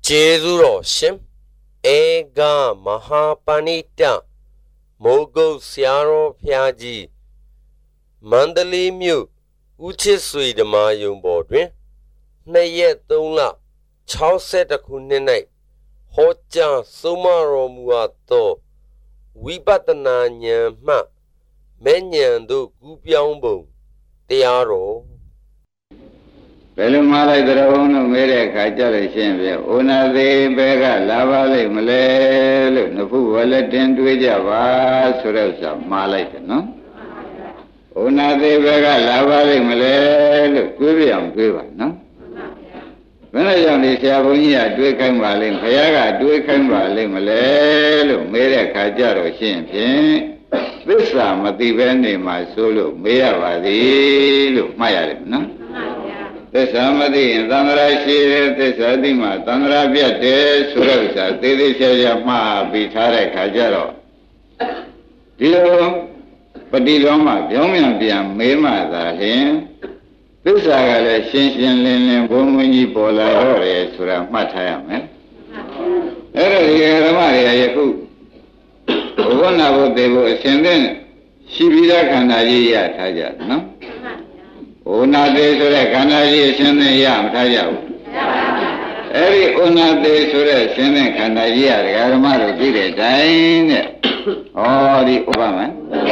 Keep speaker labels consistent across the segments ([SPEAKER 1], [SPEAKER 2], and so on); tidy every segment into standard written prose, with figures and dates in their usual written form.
[SPEAKER 1] Jezuro Shim Ega Mahapanita Mogo Siaro Piaji Mandali Mu Uchisui the Mayum Bodwin Nayet Dula Chow set a kunene Hoja Sumaro Muato Wibatananya Ma Menyan do Gupiambo Tiaro
[SPEAKER 2] Pelumala Dragon made a catcher champion. Una de Bega, Lava, Malay, Nafu, Wallet, and Twija, Surasa, Malay, no? Una de Bega, Lava, Malay, Kubiam, Kuba, no? When I am the Sabunia, Dwekam Valley, Payaga, Dwekam Valley, Malay, made a catcher champion. This time at the venue, my solo, Mayavadi, Maya, no? The Samadi in Tandrashi, the Sadima, Tandrabia, Surasa, Tidishama, Bitare Kajaro. Dio Padiloma, Yomian, Mima, the him. This Agale, Shinshin Lin, Bomuni, Bola, Sura, Matayam. Era Maria Yaku. One hour they were sending Shibida Kanaji Taja, no? Una de Sura Kanaji sending Yam Taja. Every Una de Sura sending Kanaji, Garamaro did it, dying. Oh, the Obama.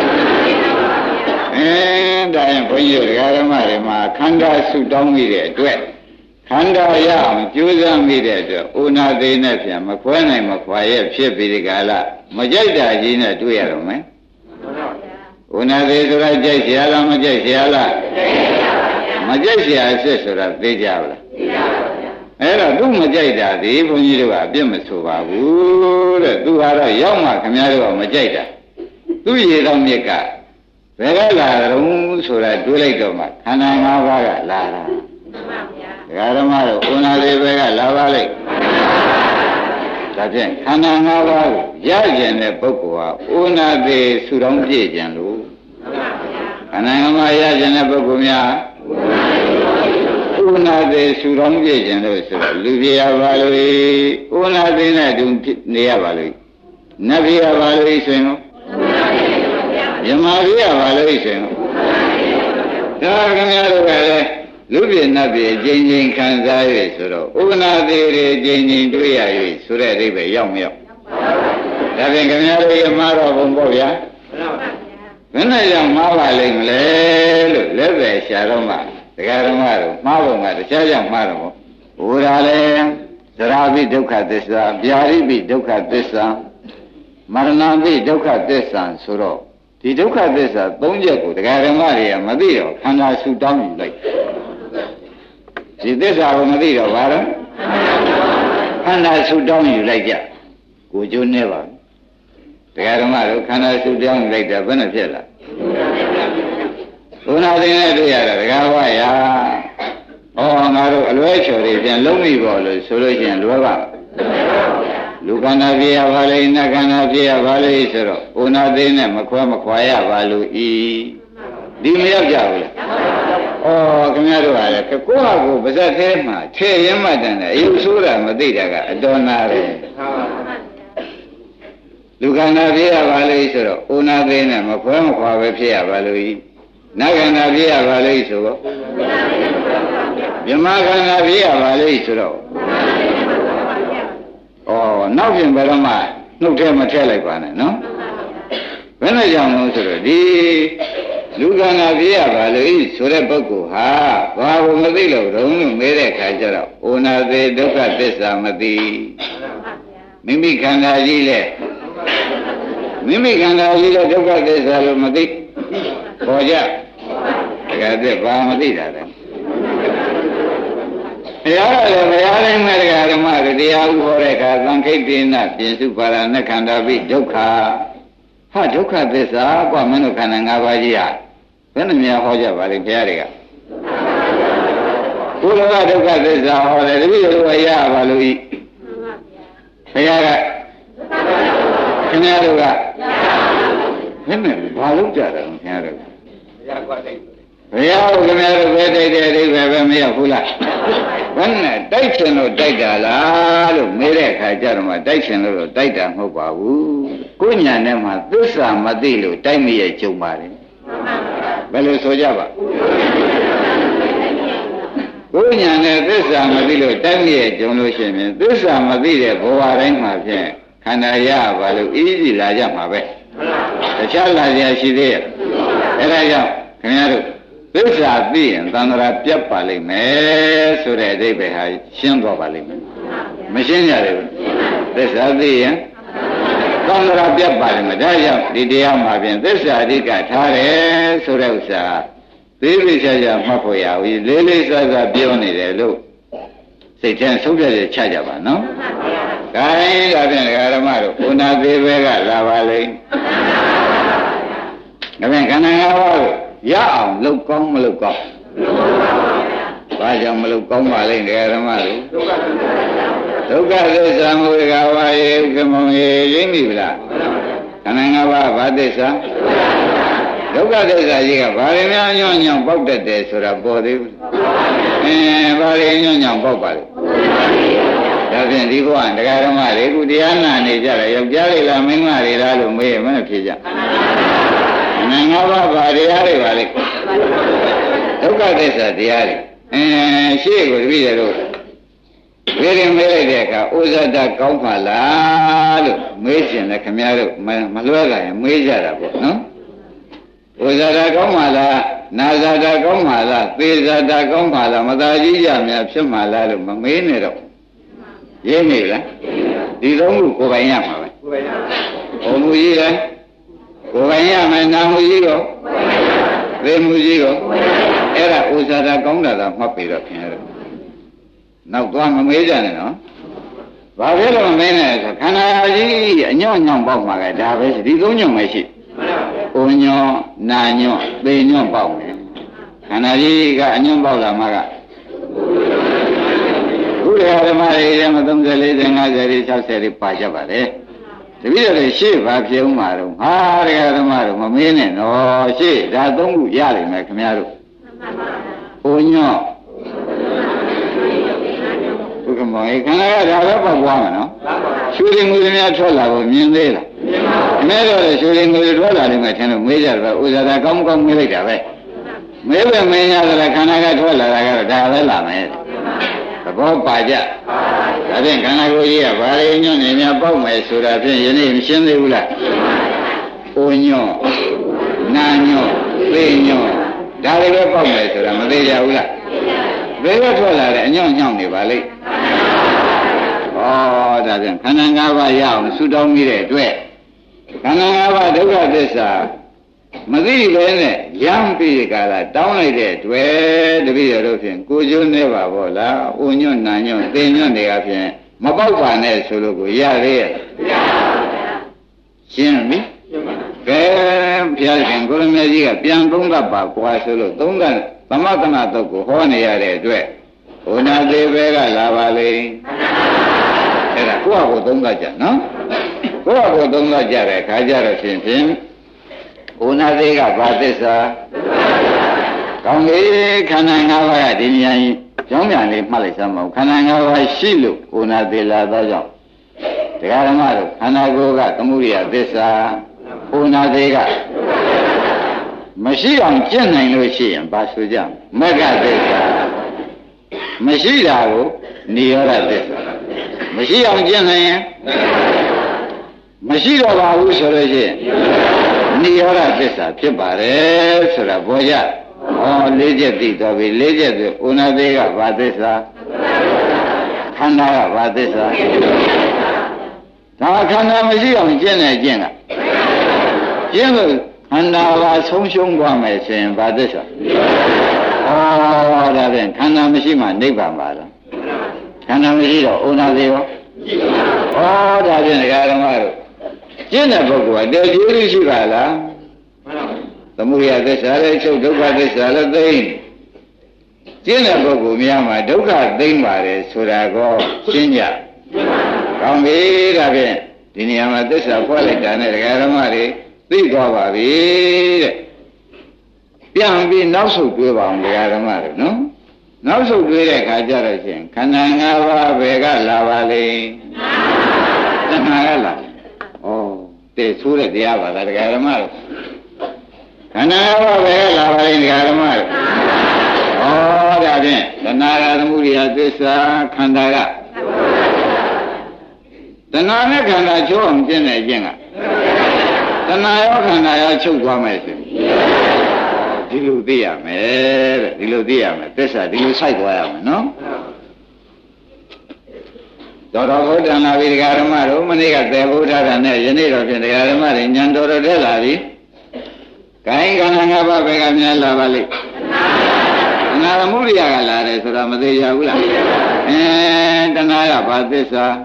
[SPEAKER 2] And I am for you, Garamari, Kanda Sudan with it. Kanda Yam, Juza Mida, Una de Nepia, Maquana, Maquaya, Shipi Gala, Majada Gina, do you man? Una de Sura Jesiala, Majasia, sister of Dejala. Era do Majada, the even you are Bimasova, do Hara Yama, Camaro, Majada. Do you don't make a Vegala, Sura, do like Doma, Hanamaga, Lara. Garamaro, una de Vega, Lavale. That's it. Hananga, Yajan, the Bokua, una de Suramji, Janlu. Hananga Yajan, the Bokumia. Una de Suramji, Janlu, Livia Valui, una de Nadum Nia Valui. Navia Valui, Seno. Yamaria Valui, Seno. Dargamia. Lubi Nabi, Jing Kanzai, Suro, Una de Jing Duya, Sura Ribe, Yom Yom. Having a Mara Bomboya. When I am Mavaling, Leve, Sharoma, the Garamaro, Mavoma, the Chayam Maramo, Urale, Sarabi Duka Desa, Biaribi Duka Desa, Maranabi Duka Desa, Suro. The Duka Desa, Donjaku, the Garamaria, Madio, Hana Sudan like. This is our Madia, Vara. And I shoot down you like that. Would you never? The Garamaro, can I shoot down like the Venezuela? Una de the Gavaya. Oh, Naro, Alvacho, and Lomi Ball, Solution, Luava. Lucana Via Valley, Nagana Via Valley, Una de Maquamaquaya, Valu E. Dimia Javla. Oh, Camaro, Kakuago, but that Hema, Che Yamadana, Yusura, Madida, Donare. Lucana Via Valley, Una Vena, Maquama Via Valley, Nagana Via Valley, Yamagana Via Valley. Oh, nothing but a man, no Tematele, no? When I young the Lugana Via Valley, Surabaku, ha, Vamadilo, Romu, Mere Kajara, Una de Duka Desamadi, Mimi Kanajile, Mimi Kanajile, Duka Desamadi, Koja, Gade Vamadida. Yara, Margarama, the Alvoreka, Lankatina, Pinsupara, Nakanda, Duka. Ha, Duka Desa, Pamano Kanangavajia. When the Mia Hoja Valley Piaria. Ula Duka Desa, or the Villa Valui. Piara Canaruga. Women, Valuja, Piara. ဘုရားကခင်ဗျားတို့ပဲတိုက်တဲ့အိဗယ်ပဲမရောက်ဘူးလားဘယ်နဲ့တိုက်ချင်လို့တိုက်တာလားလို့မေးတဲ့အခါကျတော့မှတိုက်ချင်လို့တိုက်တာမဟုတ်ပါဘူးကိုယ်ညာနဲ့မှသစ္စာမသိလို့တိုက်မရဲ့ကြုံပါတယ်ဘယ်လိုဆိုကြပါကိုယ်ညာနဲ့သစ္စာမသိလို့တိုက်မရဲ့ကြုံလို့ရှိရင်သစ္စာမသိတဲ့ဘဝတိုင်းမှာဖြင့်ခန္ဓာရပါလို့အေးကြီးလာကြမှာပဲတခြားလာကြရှိသေးရဲ့အဲဒါကြောင့်ခင်ဗျားတို့သစ္စာသိရင်သံဃာပြတ်ပါလိမ့်မယ်ဆိုတဲ့အဓိပ္ပာယ်ဟာရှင်းသွားပါလိမ့်မယ်မရှင်းကြရဘူးသစ္စာသိရင်သံဃာပြတ်ပါလိမ့်မယ်ဒါကြောင့်ဒီတရားမှာဖြင့်သစ္စာအဓိကထားတယ်ဆိုတဲ့ဥစ္စာသေးသေးချာချာမှတ်ဖို့ရဘူးလေးလေးစားစားပြောနေတယ်လို့စိတ်ထဲဆုံးဖြတ်ချက်ချကြပါနော်။ဒါရင်ဒါဖြင့်ဓမ္မတို့ဘုနာသေးပဲကလာပါလိမ့်။ဒါဖြင့်ခန္ဓာ၅ပါးကိုရအောင်လုပ်ကောင်းမလုပ်ကောင်း။ဘာကြောင့်မလုပ်ကောင်းပါလိမ့်ဓမ္မတို့ဒုက္ခသစ္စာမဝေကဝါယေကမောယေရင်းပြီလားခန္ဓာ၅ပါးဘာသစ္စာဒုက္ခသစ္စာကြီးကဘာတွေများညွန့်ညွန့်ပေါက်တတ်တယ်ဆိုတာပေါ်သေးဘူးဘာတွေညွန့်ညွန့်ပေါက်ပါလဲဒါဖြင့်ဒီဘဝတရားဓမ္မတွေခုတရားနာနေကြတယ်ယောက်ျားလေးလားမိန်းမလေးလားလို့မေးရင်မဖြစ်ကြနာငါးပါးဘာတရားတွေပါလဲဒုက္ခသစ္စာတရားတွေရှေ့ကိုတပည့်တော်ဝေရင်မေးလိုက်တဲ့အခါဩဇာတကောင်းပါလားလို့မေးခြင်းလည်းခင်ဗျားတို့မလွဲလာရင်မေးကြတာပေါ့နော်ဩဇာတကောင်းပါလားနာဇာတကောင်းပါလားသေဇာတကောင်းပါလားမသာကြီးကြများဖြစ်မှာလားလို့မမေးနဲ့တော့ရင်းနေလားဒီသုံးခုကိုယ်ပိုင်ရမှာပဲကိုယ်ပိုင်ရဘုံမူကြီးလဲကိုယ်ပိုင်ရမယ်နာမှုကြီးရောသေမှုကြီးရောအဲ့ဒါဥစ္စာတာကောင်းတာသာမှတ်ပြီးတော့ခင်ဗျားတို့နောက်သွားမမေးကြနဲ့နော်ဘာဖြစ်လို့မမေးနဲ့ဆိုခန္ဓာကြီးအညွန့်ညွန့်ပေါက်မှာကဒါပဲဒီသုံးညွန့်ပဲရှိဥညွန့်နာညွန့်သေညွန့်ပေါက်မယ်ခန္ဓာကြီးကအညွန့်ပေါက်လာမှာကဘုရားဓမ္မတွေထဲမှာ34 50 60တွေပါကြပါလေတပည့်တော်ရှေ့ဘာဖြစ်ဦးမှာတော့ဟာတရားဓမ္မတို့မမေးနဲ့တော့ရှေ့ဒါသုံးခုရလိမ့်မယ်ခင်ဗျားတို့ဥညွန့်ဘုကမောခန္ဓာကဒါပဲပေါက်သွားမှာနော်ရွှေရင်ငွေများထွက်လာကိုမြင်သေးလားမဲတော့ရွှေရင်ငွေထွက်လာလိမ့်မယ်ထင်လို့မေးကြတယ်ဥစ္စာသာကောင်းကောင်းမေးလိုက်တာပဲမေးပဲမင်းရတယ်ခန္ဓာကထွက်လာတာကတော့ဒါပဲလာမယ်သဘောပါကြဒါဖြင့်ခန္ဓာကိုယ်ကြီးကဘာတွေညွန့်နေများပေါက်မယ်ဆိုတာဖြင့်ယနေ့မရှင်းသေးဘူးလားအိုညွန့်နာညွန့်သေညွန့်ဒါတွေပဲပေါက်မယ်ဆိုတာမသေးကြဘူးလားဘယ်ကထွက်လာတဲ့အညွန့်ညောင်းနေပါလိမ့်ဩဒါဖြင့်ခန္ဓာ၅ပါးရအောင်ဆူတောင်းမိတဲ့အတွက်ခန္ဓာ၅ပါးဒုက္ခသစ္စာမသိပဲနဲ့ရမ်းပြီးကြလားတောင်းလိုက်တဲ့အတွက်တပည့်တော်တို့ဖြင့်ကိုကျိုးနေပါဘောလားဥညွန့်နာညွန့်သေညွန့်တွေကဖြင့်မပေါက်ပါနဲ့ဆိုလို့ကိုရသေးရဲ့ရှင်းပြီကဲဘုရားရှင်ကိုရမကြီးကပြန်သုံးသပ်ပါကွာဆိုလို့သုံးသပ်သမထနာတုတ်ကိုဟောနေရတဲ့အတွက်ဘုနာသေးပဲကလာပါလေအဲ့ဒါကိုယ့်ဟာကိုသုံးသပ်ကြနော်ကိုယ့်ဟာကိုသုံးသပ်ကြတဲ့ခါကြတော့ဖြင့်ဘုနာသေးကဘာသစ္စာကောင်းလေခန္ဓာ၅ပါးကဒီဉာဏ်ကြောင်းပြန်လေးမှတ်လိုက်စမ်းမအောင်ခန္ဓာ၅ပါးရှိလို့ဘုနာသေးလာသောကြောင့်တရားဓမ္မတို့ခန္ဓာကိုယ်ကသမုဒိယသစ္စာဘုနာသေးကမရှိအောင်ကျင့်နိုင်လို့ရှိရင်ဘာဆိုကြမဂ္ဂသစ္စာမရှိတာကိုနိရောဓသစ္စာမရှိအောင်ကျင့်နိုင်ရင်မရှိတော့ပါဘူးဆိုလို့ရှိရင်နိရောဓသစ္စာဖြစ်ပါတယ်ဆိုတာဘောကြဟော၄ချက်သိတော့ပြီ၄ချက်ဆိုဥနာသေးကဘာသစ္စာခန္ဓာကဘာသစ္စာဒါခန္ဓာမရှိအောင်ကျင့်နေကျင့်ကကျင့်လို့ခန္ဓာပါဆုံးရှုံးသွားမယ်ဆိုရင်ဘာသစ္စာဩဒါဖြင့်ခန္ဓာမရှိမှနိဗ္ဗာန်ပါလားခန္ဓာမရှိတော့ဥနာသေးရောဩဒါဖြင့်ဒကာဓမ္မတို့ကျင့်တဲ့ပုဂ္ဂိုလ်ကတည်းကရှိပါလားသမုဒိယသစ္စာလည်းချုပ်ဒုက္ခသစ္စာလည်းသိကျင့်တဲ့ပုဂ္ဂိုလ်များမှာဒုက္ခသိမ့်ပါတယ်ဆိုတာကိုရှင်းကြကောင်းပြီဒါဖြင့်ဒီနေရာမှာသစ္စာဖွက်လိုက်တာနဲ့ဒကာဓမ္မတွေသိသွားပါပြီတဲ့ပြန်ပြီးနောက်ဆုတ်တွေးပါအောင်တရားဓမ္မတွေနော်နောက်ဆုတ်တွေးတဲ့အခါကျတော့ရှင်ခန္ဓာ၅ပါးဘယ်ကလာပါလဲတဏှာကလာဩတဲ့ဆိုးတဲ့တရားပါလားတရားဓမ္မတွေခန္ဓာ၅ပါးဘယ်ကလာပါလဲတရားဓမ္မတွေဩဒါဖြင့်တဏှာကသမုဒိယသစ္စာခန္ဓာကတဏှာနဲ့ခန္ဓာချုပ်အောင်ကျင့်တဲ့အကျင့်ကတဏှာရောခန္ဓာရောချုပ်သွားမယ်ဆိုဒီလိုသိရမယ်တဲ့ဒီလိုသိရမယ်သစ္စာဒီလိုစိုက်သွားရမယ်နော်တော်တော်ဘုဒ္ဓံလာပြီဒကာဓမ္မတို့မနေ့ကသေဘုဒ္ဓတာနဲ့ယနေ့တော့ဖြင့်ဒကာဓမ္မတွေဉာဏ်တော်တော်တက်လာပြီခိုင်းခန္ဓာ၅ပါးဘယ်ကများလာပါလိမ့်တဏှာသမုဒိယကလာတယ်ဆိုတာမသေးရဘူးလားတဏှာကဘာသစ္စာ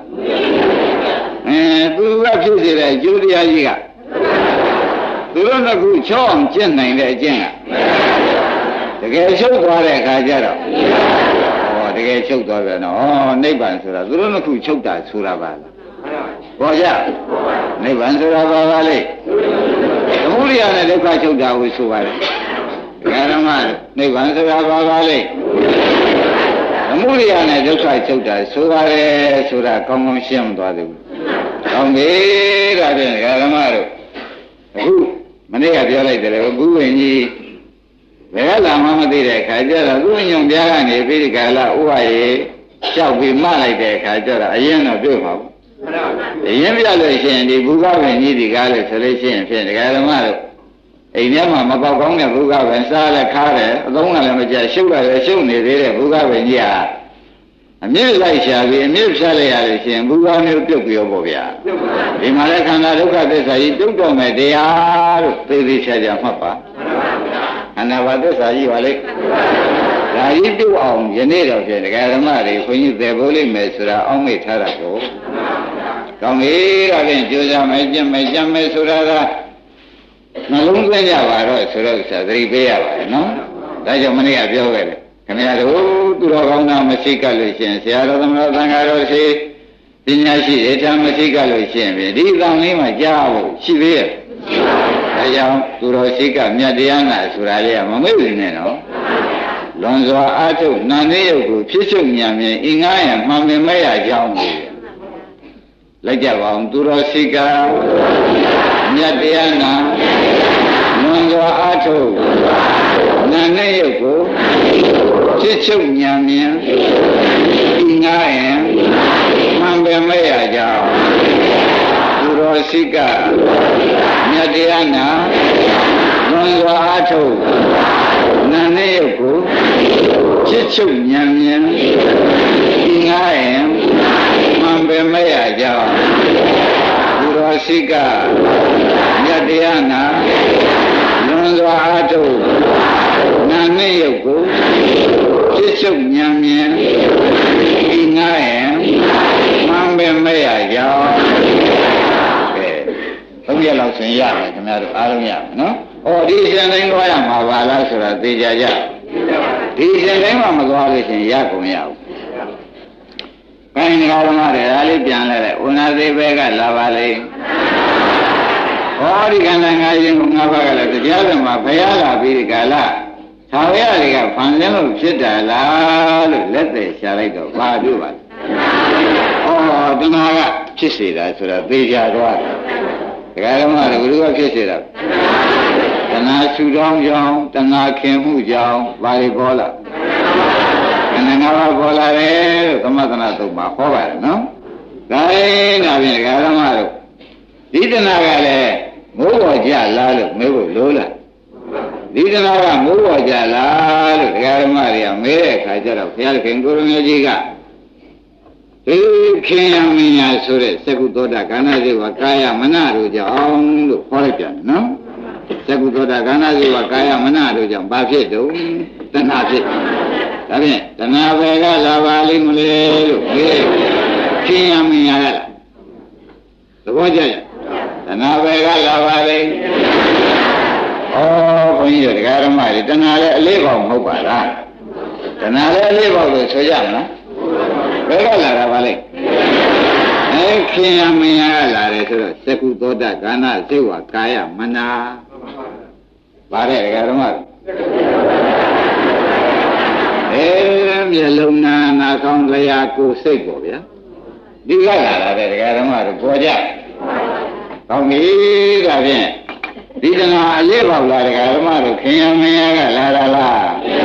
[SPEAKER 2] သူကဖြစ်စေတဲ့အကျိုးတရားကြီးကသူတို့ကခုချောအောင်ကျင့်နိုင်တဲ့အကျင့်ကတကယ်ချုပ်သွားတဲ့အခါကျတော့တကယ်ချုပ်သွားပြန်တော့နိဗ္ဗာန်ဆိုတာသူတို့ကခုချုပ်တာဆိုတာပါလားဘောကြနိဗ္ဗာန်ဆိုတာပါပါလေသမုဒိယနဲ့ဒုက္ခချုပ်တာကိုဆိုပါတယ်ဓမ္မနိဗ္ဗာန်ဆိုတာပါပါလေသမုဒိယနဲ့ဒုက္ခချုပ်တာဆိုပါတယ်ဆိုတာကောင်းကောင်းရှင်းမသွားသေးဘူးကောင်းပြီဒါဖြင့်ဓမ္မတို့အခုမနေ့ကပြောလိုက်တယ်ဘုဝင်ကြီးဘယ်ကလာမှမသိတဲ့အခါကျတော့သူ့ညုံပြားကနေပြီးဒီကလာဥပယေလျှောက်ပြီးမှလိုက်တဲ့အခါကျတော့အရင်တော့တွေ့ပါဘူးအရင်ပြလို့ရှိရင်ဒီဘုရားဝင်ကြီးဒီကားလို့ဆိုလို့ရှိရင်ဖြင့်ဓမ္မတို့အိမ်ထဲမှာမပေါက်ကောင်းတဲ့ဘုရားဝင်စားလဲခါတယ်အသုံးကလည်းမကျရှုပ်ရတယ်ရှုပ်နေသေးတဲ့ဘုရားဝင်ကြီးဟာအမြင့်လိုက်ရှာပြီးအမြင့်ဖြတ်လိုက်ရလို့ရှိရင်ဘုရားမျိုးပြုတ်ပြီးရောပေါ့ဗျာဒီမှာလည်းခန္ဓာဒုက္ခသစ္စာကြီးပြုတ်တော်မယ်တရားလို့သိသိချာချာမှတ်ပါခန္ဓာဘာသစ္စာကြီးပါလေဒါကြီးပြုတ်အောင်ယနေ့တော့ဖြင့်ဒကာဓမ္မတွေခွန်ကြီးသေဖို့လိမ့်မယ်ဆိုတာအောက်မေ့ထားတာကိုကောင်းပြီဒါဖြင့်ကြိုးစားမယ်ကြံ့မယ်ကြံ့မယ်ဆိုတာကနှလုံးသွင်းကြပါတော့ဆိုတော့သတိပေးရပါတယ်နော်ဒါကြောင့်မနေ့ကပြောခဲ့တယ်ခင်ဗျားတို့သူတော်ကောင်းသားမရှိကလို့ရှိရင်ဆရာတော်သမတော်သံဃာတော်ရှိပညာရှိဧထမရှိကလို့ရှိရင်ဒီအကောင်လေးမှာကြားဖို့ရှိသေးရဲ့ဒါကြောင့်သူတော်ရှိကမြတ်တရားနာဆိုတာလေးကမမေ့ဘူးနဲ့နော်လွန်စွာအားထုတ်နာနေရုပ်ကိုဖြစ်ချုပ်ဉာဏ်ဖြင့်အင်္ဂါရမှန်ပင်မဲ့ရကြောင်းကိုလိုက်ကြပါအောင်သူတော်ရှိကမြတ်တရားနာလွန်စွာအားထုတ်နာနေရုပ်ကိုဖြစ်ချုပ်ဉာဏ်ဖြင့်အင်္ဂါရမှန်ပင်မဲ့ရကြောင်းသူတော်ရှိကမြတ်တရားနာလွန်စွာအားထုတ်နာနေရုပ်ကိုဖြစ်ချုပ်ဉာဏ်ဖြင့်အင်္ဂါရမှန်ပင်မဲ့ရကြောင်းသူတော်ရှိကမြတ်တရားနာလွန်စွာအားထုတ်နာနေရုပ်ကိုဖြစ်ချုပ်ဉာဏ်ဖြင့်အင်္ဂါရမှန်ပင်မဲ့ရကြောင်း3ရက်လောက်ဆင်ရမယ်ခင်ဗျားတို့အားလုံးရမယ်နော်။ဒီရှင်တိုင်းသွားရမှာပါလားဆိုတာသိကြကြ။ဒီရှင်တိုင်းမှာမသွားလို့ရှင်ရကုန်ရဘူး။ကိုင်းငါဓမ္မတွေဒါလေးပြန်လဲတဲ့ဥနာသေးဘဲကလာပါလေ။ဒီကံတန်ငါရင်ကငါးပါးကလည်းတရားဓမ္မဘုရားလာပြီးဒီကလာသာဝရတွေကဖန်ဆင်းလို့ဖြစ်တာလားလို့လက်သေးရှာလိုက်တော့ဘာပြောပါလဲ။တဏှာကဖြစ်စေတာဆိုတာသိကြသွားတယ်။ဒကာဓမ္မတွေကဘယ်လိုဖြစ်စေတာတဏှာဆူတောင်းကြောင်းတဏှာခင်မှုကြောင်းဘာတွေပေါ်လာခန္ဓာ၅ပါးပေါ်လာတယ်လို့သမထနာသုတ်မှာဟောပါတယ်နော်ဒါရင်ဒါဖြင့်ဒကာဓမ္မတို့ဒီတဏှာကလည်းမိုးပေါ်ကြလားလို့မေးဖို့လိုလားဒီတဏှာကမိုးပေါ်ကြလားလို့ဒကာဓမ္မတွေကမေးတဲ့အခါကျတော့ဘုရားခင်ကိုရမကြီးကခင်ယမင်းညာဆိုတဲ့သက္ကုသောတာခန္ဓာစေဝကာယမနတို့ကြောင့်လို့ခေါ်လိုက်ပြန်နော်သက္ကုသောတာခန္ဓာစေဝကာယမနတို့ကြောင့်ဘာဖြစ်တုံးတဏှာဖြစ်ဒါဖြင့်တဏှာဘယ်ကလာပါလိမ့်မလဲလို့ခင်ယမင်းညာလားသဘောကျရဲ့တဏှာဘယ်ကလာပါလိမ့်ဘုန်းကြီးတို့တရားဓမ္မတွေတဏှာလည်းအလေးပေါက်မဟုတ်ပါလားတဏှာလည်းအလေးပေါက်လို့ဆိုကြမလားဘယ်ကလာတာပါလဲခင်ယမင်းရလာတယ်ဆိုတော့သက္ကုသောတာခန္ဓာစေဝကာယမနာဗါတဲ့ဓမ္မမျက်လုံးနာနာကောင်းလျာကိုစိတ်ပေါ့ဗျာဒီကလာတဲ့ဒကာဓမ္မတို့ပေါ်ကြကောင်းပြီဒါဖြင့်ဒီတဏှာအလေးပေါက်လာဒကာဓမ္မတို့ခင်ယမယကလာတာလား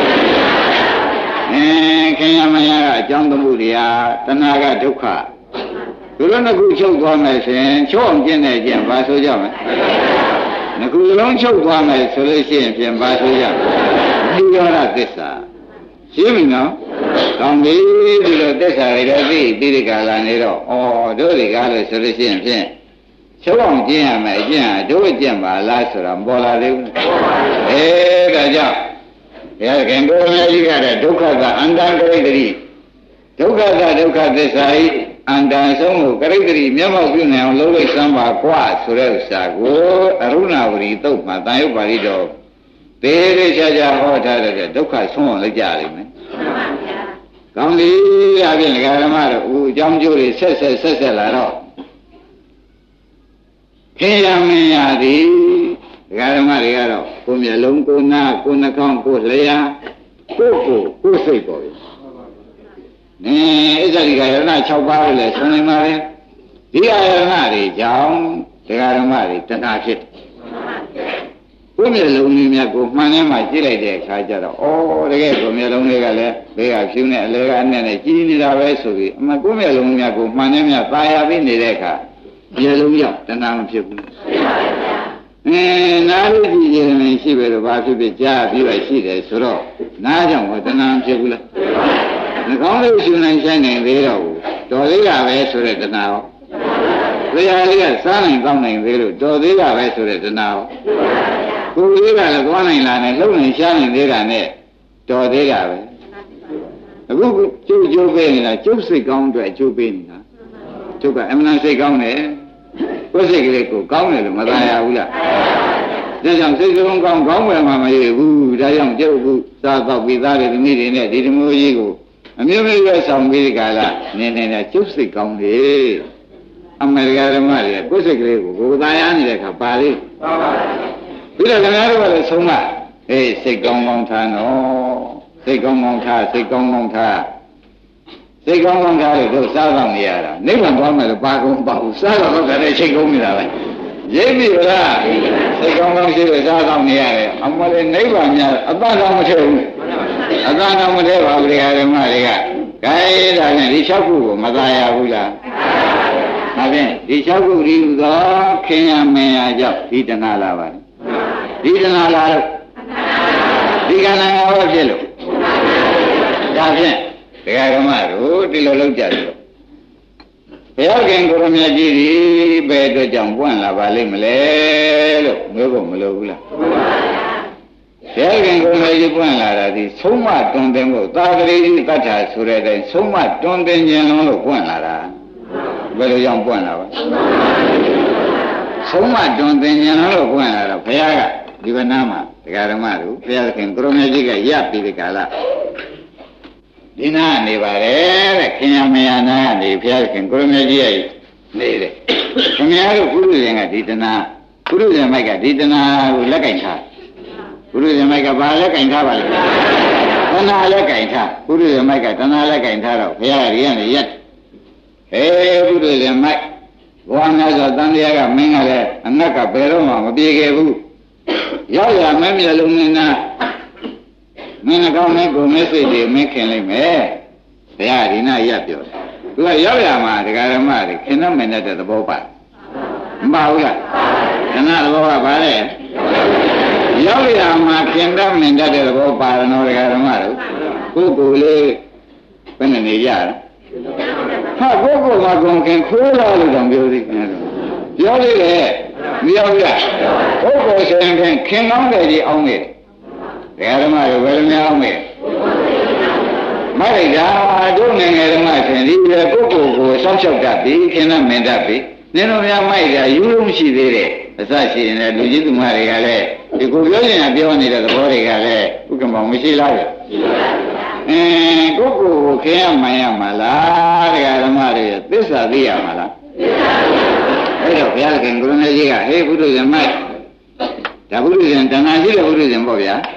[SPEAKER 2] ခင်ယမယကအကြောင်းသမှုတရားတဏှာကဒုက္ခသူတို့နှစ်ခုချုပ်သွားမယ်ဆိုရင်ချုပ်အောင်ကျင့်တဲ့ကျင့်ဘာဆိုကြမလဲနှစ်ခုလုံးချုပ်သွားမယ်ဆိုလို့ရှိရင်ပြန်ဘာဆိုကြမလဲနိရောဓသစ္စာရှင်းပြီနော်ကောင်းပြီဒီလိုသစ္စာတွေတော့သိတိကာလနေတော့တို့တွေကားလို့ဆိုလို့ရှိရင်ဖြင့်ချုပ်အောင်ကျင့်ရမယ်အကျင့်ဟာတို့အကျင့်ပါလားဆိုတာမပေါ်လာသေးဘူးဒါကြောင့်ဘုရားခင်ကိုယ်တော်ကြီးကတဲ့ဒုက္ခကအန္တံကရိတ္တိဒုက္ခကဒုက္ခသစ္စာဤအန္တံဆုံးကိုကရိတ္တိမျက်မှောက်ပြုနိုင်အောင်လုပ်လိုက်စမ်းပါကွာဆိုတဲ့ဥစ္စာကိုအရုဏဝရီသုတ်မှာတန်ရုပ်ပါဠိတော်သေသေးချာချာဟောထားတဲ့ဒုက္ခဆုံးအောင်လုပ်ကြလိမ့်မယ်ကောင်းပြီဒါဖြင့်ဒကာဓမ္မတို့ဦးအကြောင်းကျိုးတွေဆက်လာတော့ခင်ရမင်းရသည်ဒကာဓမ္မတွေကတော့ကိုယ်မျက်လုံးကိုယ်နာကိုယ်နှာခေါင်းကိုယ်လျှာကိုယ်စိတ်ပေါ်ပြီဣဇတိကယရဏ6ပါးလည်းဆုံးနေပါပဲဒီအယရဏတွေကြောင့်ဒကာဓမ္မတွေတဏှာဖြစ်ကိုယ်မျက်လုံးလေးများကိုမှန်ထဲမှာကြည့်လိုက်တဲ့အခါကျတော့တကယ်ကိုယ်မျက်လုံးလေးကလည်းဘေးကဖြူနေအလဲကအနဲ့နဲ့ကြီးနေတာပဲဆိုပြီးအမှကိုယ်မျက်လုံးများကိုမှန်ထဲမှာตายရပြီးနေတဲ့အခါမျက်လုံးရောက်တဏှာမဖြစ်ဘူးနားလေးကြည့်ရင်ရှိပဲတော့ဘာဖြစ်ကြားပြီးပါရှိတယ်ဆိုတော့နားကြောင့်တဏှာမဖြစ်ဘူးလားနှာခေါင်းလေးရှင်နိုင်ဆိုင်နိုင်သေးတော့တော်သေးတာပဲဆိုတဲ့တဏှာရောတရားလေးကစားနိုင်ကောင်းနိုင်သေးလို့တော်သေးတာပဲဆိုတဲ့တဏှာရောကိုယ်လေးကလည်းသွားနိုင်လာနိုင်လှုပ်နိုင်ရှားနိုင်သေးတာနဲ့တော်သေးတာပဲအခုကျုပ်ပေးနေတာကျုပ်စိတ်ကောင်းအတွက်ကျုပ်ပေးနေတာကျုပ်ကအမှန်စိတ်ကောင်းတယ်ကိုယ်စိတ်ကလေးကိုကောင်းတယ်လို့မသာရဘူးလားဒါကြောင့်စိတ်ဆုံးကောင်းပဲမှမရဘူးဒါကြောင့်ကျုပ်ကစားတော့ပြီးသားတဲ့သမီးတွေနဲ့ဒီဓမ္မကြီးကိုအမျိုးမျိုးရွယ်ဆောင်ပြီးဒီကလာနေကျုပ်စိတ်ကောင်းတယ်အမေရိကန်ဓမ္မတွေကိုယ်စိတ်ကလေးကိုသာရနေတဲ့အခါပါလေပြီးတော့ခင်ဗျားတို့ကလည်းဆုံးမစိတ်ကောင်းထားနော်စိတ်ကောင်းထားလို့တို့စားတော့နေရတာနိဗ္ဗာန်သွားမယ်လို့ပါကုန်ပါဘူးစားတော့ကလည်းချိန်ကုန်နေတာပဲရိပ်ပြီလားစိတ်ကောင်းရှိလို့စားတော့နေရတယ်အမလေးနိဗ္ဗာန်များအတ္တတော့မထည့်ဘူးအတ္တတော့မထည့်ပါဘူးဓမ္မတွေကဂိုင်းဒါနဲ့ဒီ၆ခုကိုမသာရဘူးလားဒါဖြင့်ဒီ၆ခုဒီသောခင်ရမင်းရကြောင့်ဒီတဏှာလာပါတယ်ဒီတဏှာလာတော့ဒီကံနာဟောဖြစ်လို့ဒါဖြင့်ဒကာဓမ္မတို့ဒီလိုလုပ်ကြတယ်ဘုရားခင်ကိုရမကြီးဒီဘယ်အတွက်ကြောင့်ပွင့်လာပါလိမ့်မလဲလို့မျိုးဖို့မလိုဘူးလားဘုရားခင်ကိုရမကြီးပွင့်လာတာဒီဆုံးမတွင်တင်ဖို့သာဂရိတ္တဆိုတဲ့အတိုင်းဆုံးမတွင်တင်ခြင်းလုံးလို့ပွင့်လာတာဘယ်လိုကြောင့်ပွင့်လာပါဆုံးမတွင်တင်ခြင်းလုံးလို့ပွင့်လာတော့ဘုရားကဒီကနာမှာဒကာဓမ္မတို့ဘုရားခင်ကိုရမကြီးကရပ်ပြီးဒီကလာဒီနာနေပါတယ်တဲ့ခင်ဗျာမယာနာကနေဘုရားခင်ကိုရမကြီးရဲ့နေတယ်ခင်ဗျားတို့ပုရုဇဉ်ကဒီတဏှာပုရုဇဉ်မိုက်ကဒီတဏှာကိုလက်ကင်ထားပုရုဇဉ်မိုက်ကဘာလက်ကင်ထားပါလဲတဏှာလက်ကင်ထားပုရုဇဉ်မိုက်ကတဏှာလက်ကင်ထားတော့ဘုရားကြီးကနေရက်ပုရုဇဉ်မိုက်ဘောနာဆိုတန်တရားကမင်းကလည်းအငတ်ကဘယ်တော့မှမပြေခဲ့ဘူးရောက်ရမင်းမျက်လုံးနဲ့နာမင်းကောင်းနဲ့ကိုမစိတ်တွေမင်းခင်လိုက်မယ်ဘုရားဒီနာရပ်ပြောတယ်သူကရောက်ရမှာဒကာဓမ္မတွေခင်တော့မင်းတဲ့သဘောပါမပါဘူးလားခဏသဘောကပါလေရောက်ရမှာခင်တော့မင်းတဲ့သဘောပါတော့ဒကာဓမ္မတို့ကိုယ်လေးဘယ်နဲ့နေကြလဲဟာကိုယ်ကကုန်ခင်ခိုးလာလို့တောင်ပြောသေးတယ်ပြောသေးတယ်မရောက်ရဘုက္ကိုရှင်ခင်ကောင်းတယ်ကြီးအောင်နေတယ်ဓမ္မတို့ဘယ်လိုများအောင်လဲမလိုက်တာတို့ငယ်ငယ်ဓမ္မရှင်ဒီပုဂ္ဂိုလ်ကိုစောင့်ရှောက်တတ်ပြီခင်ဗျမင်တတ်ပြီနင်တို့များမိုက်တာယူလို့မရှိသေးတဲ့အစရှိရင်လူကြီးသူမတွေကလည်းဒီကိုပြောရင်ပြောနေတဲ့သဘောတွေကလည်းဥက္ကမောင်မရှိလားဗျကိုယ့်ကိုယ်ခင်ရမှန်ရမှာလားတရားဓမ္မတွေသစ္စာသိရမှာလားအဲ့တော့ဘုရားခင်ကိုရမကြီးကဟေးဘုဒ္ဓဇင်မိုက်ဒါဘုဒ္ဓဇင်တဏှာရှိတဲ့ဘုဒ္ဓဇင်ပေါ့ဗျာ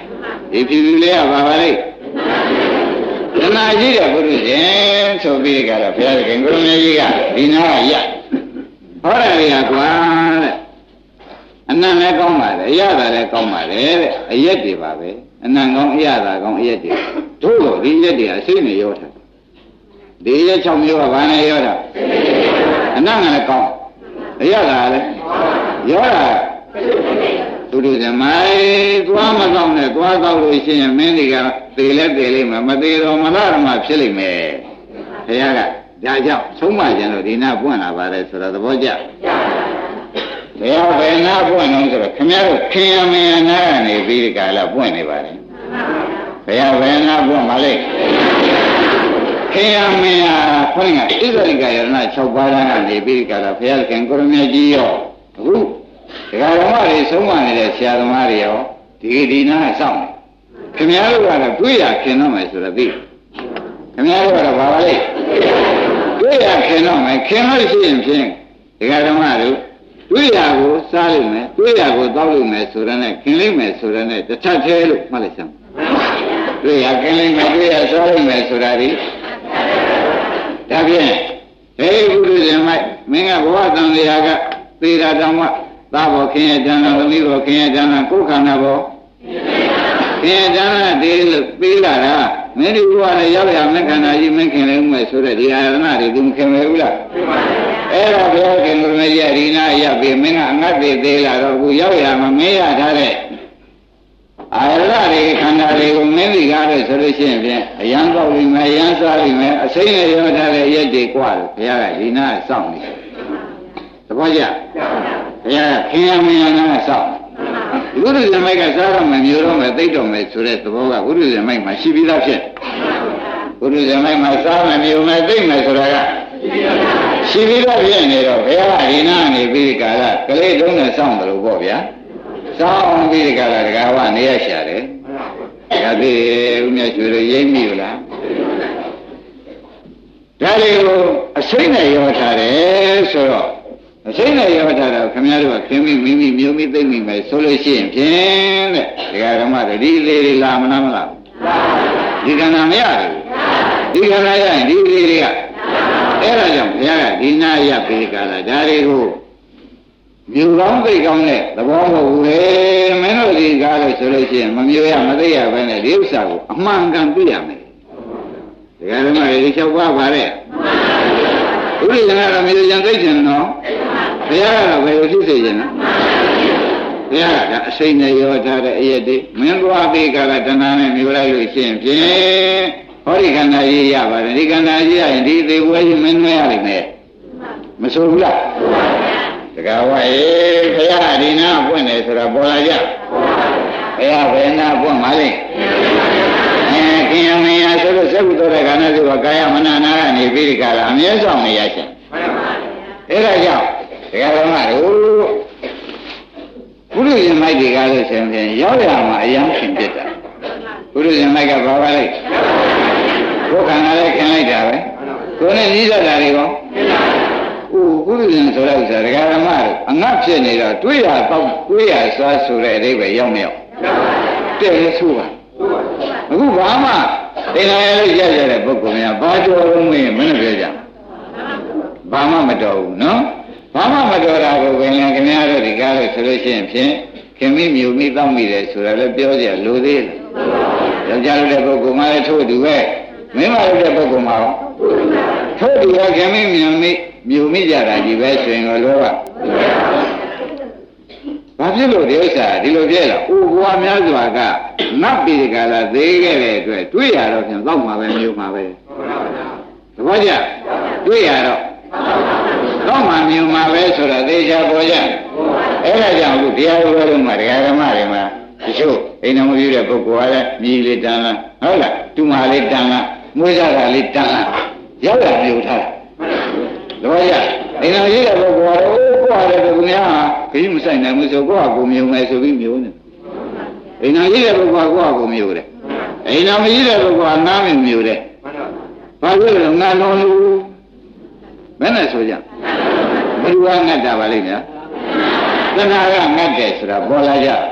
[SPEAKER 2] ဒီဖြူဖြူလေးကဘာပါလဲတဏှာကြီးတဲ့ပုရိသေဆိုပြီးကြတော့ဘုရားခင်ကိုရမေကြီးကဒီနာကရဟောတယ်လေကွာတဲ့အနံ့လည်းကောင်းပါလေအရသာလည်းကောင်းပါလေတဲ့အရက်တွေပါပဲအနံ့ကောင်းအရသာကောင်းအရက်တွေတို့တော့ဒီရက်တွေအစိမ့်နေရောတာဒီရက်6မျိုးကဘာနဲ့ရောတာအနံ့ကလည်းကောင်းအရသာလည်းရောတာသူတို့ကမိုင်းသွားမကောင်းနဲ့သွားကောက်လို့ရှိရင်မင်းတွေကသေလဲသေလိမ့်မယ်မသေးတော့မလားမှဖြစ်လိမ့်မယ်ဘုရားကဒါကြောင့်ဆုံးမကြလို့ဒီနာပွင့်လာပါတယ်ဆိုတော့သဘောကျဘယ်ဘယ်နာပွင့်လို့ဆိုတော့ခင်ဗျားတို့ခင်ရမင်းနာကနေပြီးဒီကလာပွင့်နေပါတယ်ဘယ်ဘယ်နာပွင့်ပါလိမ့်ခင်ရမင်းခွင့်ကဣဇရိကယရဏ6ပါးကနေပြီးဒီကလာဘုရားခင်ကိုရမကြီးရောအခုဒကာဓမ္မတွေဆုံးမနေတဲ့ဆရာသမားတွေရောဒီနားစောင့်ခင်ဗျားတို့ကတော့တွေ့ရခင်တော့မယ်ဆိုတော့သိခင်ဗျားတို့ကတော့ဘာပါလဲတွေ့ရခင်တော့မယ်ခင်လို့ရှိရင်ဖြင့်ဒကာဓမ္မတို့တွေ့ရကိုစားလိမ့်မယ်တွေ့ရကိုတောက်လိမ့်မယ်ဆိုတဲ့နဲ့ခင်လိမ့်မယ်ဆိုတဲ့နဲ့တစ်ထပ်သေးလို့မှတ်လိုက်စမ်းတွေ့ရခင်လိမ့်မယ်တွေ့ရစားလိမ့်မယ်ဆိုတာဒီဒါဖြင့်ဟေးဘုရားရှင်မိုက်မင်းကဘဝတန်လျာကသေတာတောင်မှသာဘောခင်ရဲ့ဉာဏ်တော်သမီးဘောခင်ရဲ့ဉာဏ်ကိုယ်ခန္ဓာဘောခင်ရဲ့ဉာဏ်တည်းလို့ပြီးလာတာမင်းတို့ကလည်းရောက်ရမခန္ဓာကြီးမခင်လည်းဦးမယ်ဆိုတဲ့ဒီအာရဏတွေသူမခင်ပဲဘူးလားအဲ့တော့ဘုရားခင်ကိုမကြီးဒီနာရပြီမင်းကအငတ်သေးလာတော့အခုရောက်ရမှာမင်းရထားတဲ့အာရဏတွေခန္ဓာတွေကိုမင်းကြီးကားလို့ဆိုလို့ရှိရင်ဖြင့်အယံပေါက်ပြီးမယ်အယံစားပြီးမယ်အစိမ့်နဲ့ရောထားတဲ့ရက်တွေกว่าလို့ဘုရားကဒီနာစောင့်နေသဘောကျဘုရားခင်ရမင်းနာဆောက်ဘုရားဇမိုက်ကစားတော့မယ်မျိုးတော့မယ်သိတော့မယ်ဆိုတဲ့သဘောကဘုရားဇမိုက်မှာရှိပြီးသားဖြစ်ဘုရားဇမိုက်မှာစားမယ်မျိုးမယ်သိမယ်ဆိုတာကရှိပြီးသားဖြစ်နေတော့ဘုရားဒီနာနေပြီးကာလကလေးတုံးနဲ့စောင့်တယ်လို့ပေါ့ဗျာစောင့်ပြီးကာလတကားဝနေရရှာတယ်ဒါသေးဦးမြတ်ကျွေလို့ရိမ့်မိလားဒါတွေကိုအစိမ့်နဲ့ရောထားတယ်ဆိုတော့အစိမ့်နဲ့ရောထားတော့ခင်ဗျားတို့ကခင်မိမိမိမျိုးမိသိမ့်မိမယ်ဆိုလို့ရှိရင်ဖြင့်တဲ့ဒီကဓမ္မတွေဒီလေးတွေလာမလားမလားဒီကံနာမရဘူးဒီကံနာရရင်ဒီလေးတွေကအဲ့ဒါကြောင့်ဘုရားကဒီနာရပေကလာဒါတွေကိုမြို့ကောင်းသိကောင်းတဲ့သဘောမဟုတ်ဘူးလေမင်းတို့ဒီကားလို့ဆိုလို့ရှိရင်မမျိုးရမသိရဘဲနဲ့ဒီဥစ္စာကိုအမှန်ကန်သိရမယ်ဒီကဓမ္မတွေဒီ၆ပါးပါတဲ့ဘုရားကတော့မျိုးကြံသိချင်တော့ဘုရားကတော့ဘယ်လိုဖြစ်စေချင်လဲဘုရားကအစိမ့်နဲ့ရောထားတဲ့အရက်တွေမင်းသွားပြီးကတဏှာနဲ့မျိုးလိုက်လို့ရှိရင်ဖြင့်ဟောဒီခန္ဓာကြီးရပါတယ်ဒီခန္ဓာကြီးရရင်ဒီသေးပွဲကြီးမင်းနှွှဲရလိမ့်မယ်မဆိုဘူးလားတကားဝါရေးဘုရားဒီနာပွင့်တယ်ဆိုတာပေါ်လာကြဘုရားဘယ်နာပွင့်ပါလိမ့်ခင်ယမင်းရဆိုလို့စက္ကုသောတဲ့ခန္ဓာတွေကကာယမနနာကနေပြီးဒီကလာအမြဲဆောင်နေရရှင်အဲ့ဒါကြောင့်ဒကာဓမ္မတို့ဘုရားရှင်မိုက်တွေကလို့ဆိုရင်ရောက်ရမှာအယံခင်ဖြစ်တာဘုရားရှင်မိုက်ကဘာပါလဲဘုခန္ဓာလည်းခင်လိုက်တာပဲကိုယ်နဲ့ကြီးတတ်တာတွေကောဘုရားရှင်ဆိုတဲ့ဥစ္စာဒကာဓမ္မတို့အငတ်ဖြစ်နေတော့တွေးရတော့တွေးရစားဆိုတဲ့အဓိပ္ပာယ်ရောက်မရောက်တဲ့လဲဆိုပါအခုဘာမှသင်္ခါရလို့ရရတဲ့ပုဂ္ဂိုလ်များဘာတော်လုံးမင်းမင်းပြောကြဘာမှမတော်ဘူးနော်ဘာမှမတော်တာကိုခင်ဗျားတို့ဒီကားလို့ဆိုလို့ရှိရင်ဖြင့်ခင်မိမြူမိတောက်မိတယ်ဆိုတာလည်းပြောကြလိုသေးတယ်ယောက်ျားလို့တဲ့ပုဂ္ဂိုလ်မှလည်းထို့တူပဲမိန်းမလို့တဲ့ပုဂ္ဂိုလ်မှရောထို့တူပဲခင်မိမြူမိကြတာဒီပဲဆိုရင်လောကဘာဖြစ်လို့ဒီဥစ္စာဒီလိုပြဲလားဥဘွားများစွာကငတ်ပြီးဒီကလာသေးခဲ့တဲ့အတွက်တွေးရတော့ဖြင့်တောက်မှာပဲမျိုးမှာပဲသဘောကျတွေးရတော့တောက်မှာမျိုးမှာပဲဆိုတော့သေချာပေါ်ကြအဲ့ဒါကြောင့်အခုတရားတော်တော်မှာတရားဓမ္မတွေမှာတချို့အိမ်တော်မပြုတဲ့ပုဂ္ဂိုလ်ကလည်းမြည်လေးတန်းလားဟုတ်လားတူမလေးတန်းလားမွေးစားတာလေးတန်းလားရောက်ရမျိုးထားတာသဘောကျအိမ်တော်ကြီးတဲ့ပုဂ္ဂိုလ်ကတော့ကိုယ်ရတယ်သူများခကြီးမဆိုင်နိုင်ဘူးဆိုကိုယ့်အကူမျိုးမယ်ဆိုပြီးမျိုးနေအိမ်တော်ကြီးတဲ့ပုဂ္ဂိုလ်ကကိုယ့်အကူမျိုးတယ်အိမ်တော်မကြီးတဲ့ပုဂ္ဂိုလ်ကနားမျိုးတယ်ဘာလို့လဲငါလုံးလို့ဘယ်နဲ့ဆိုကြဘယ်လိုငတ်တာပါလိမ့်မယ်တဏှာကငတ်တယ်ဆိုတာပေါ်လာကြ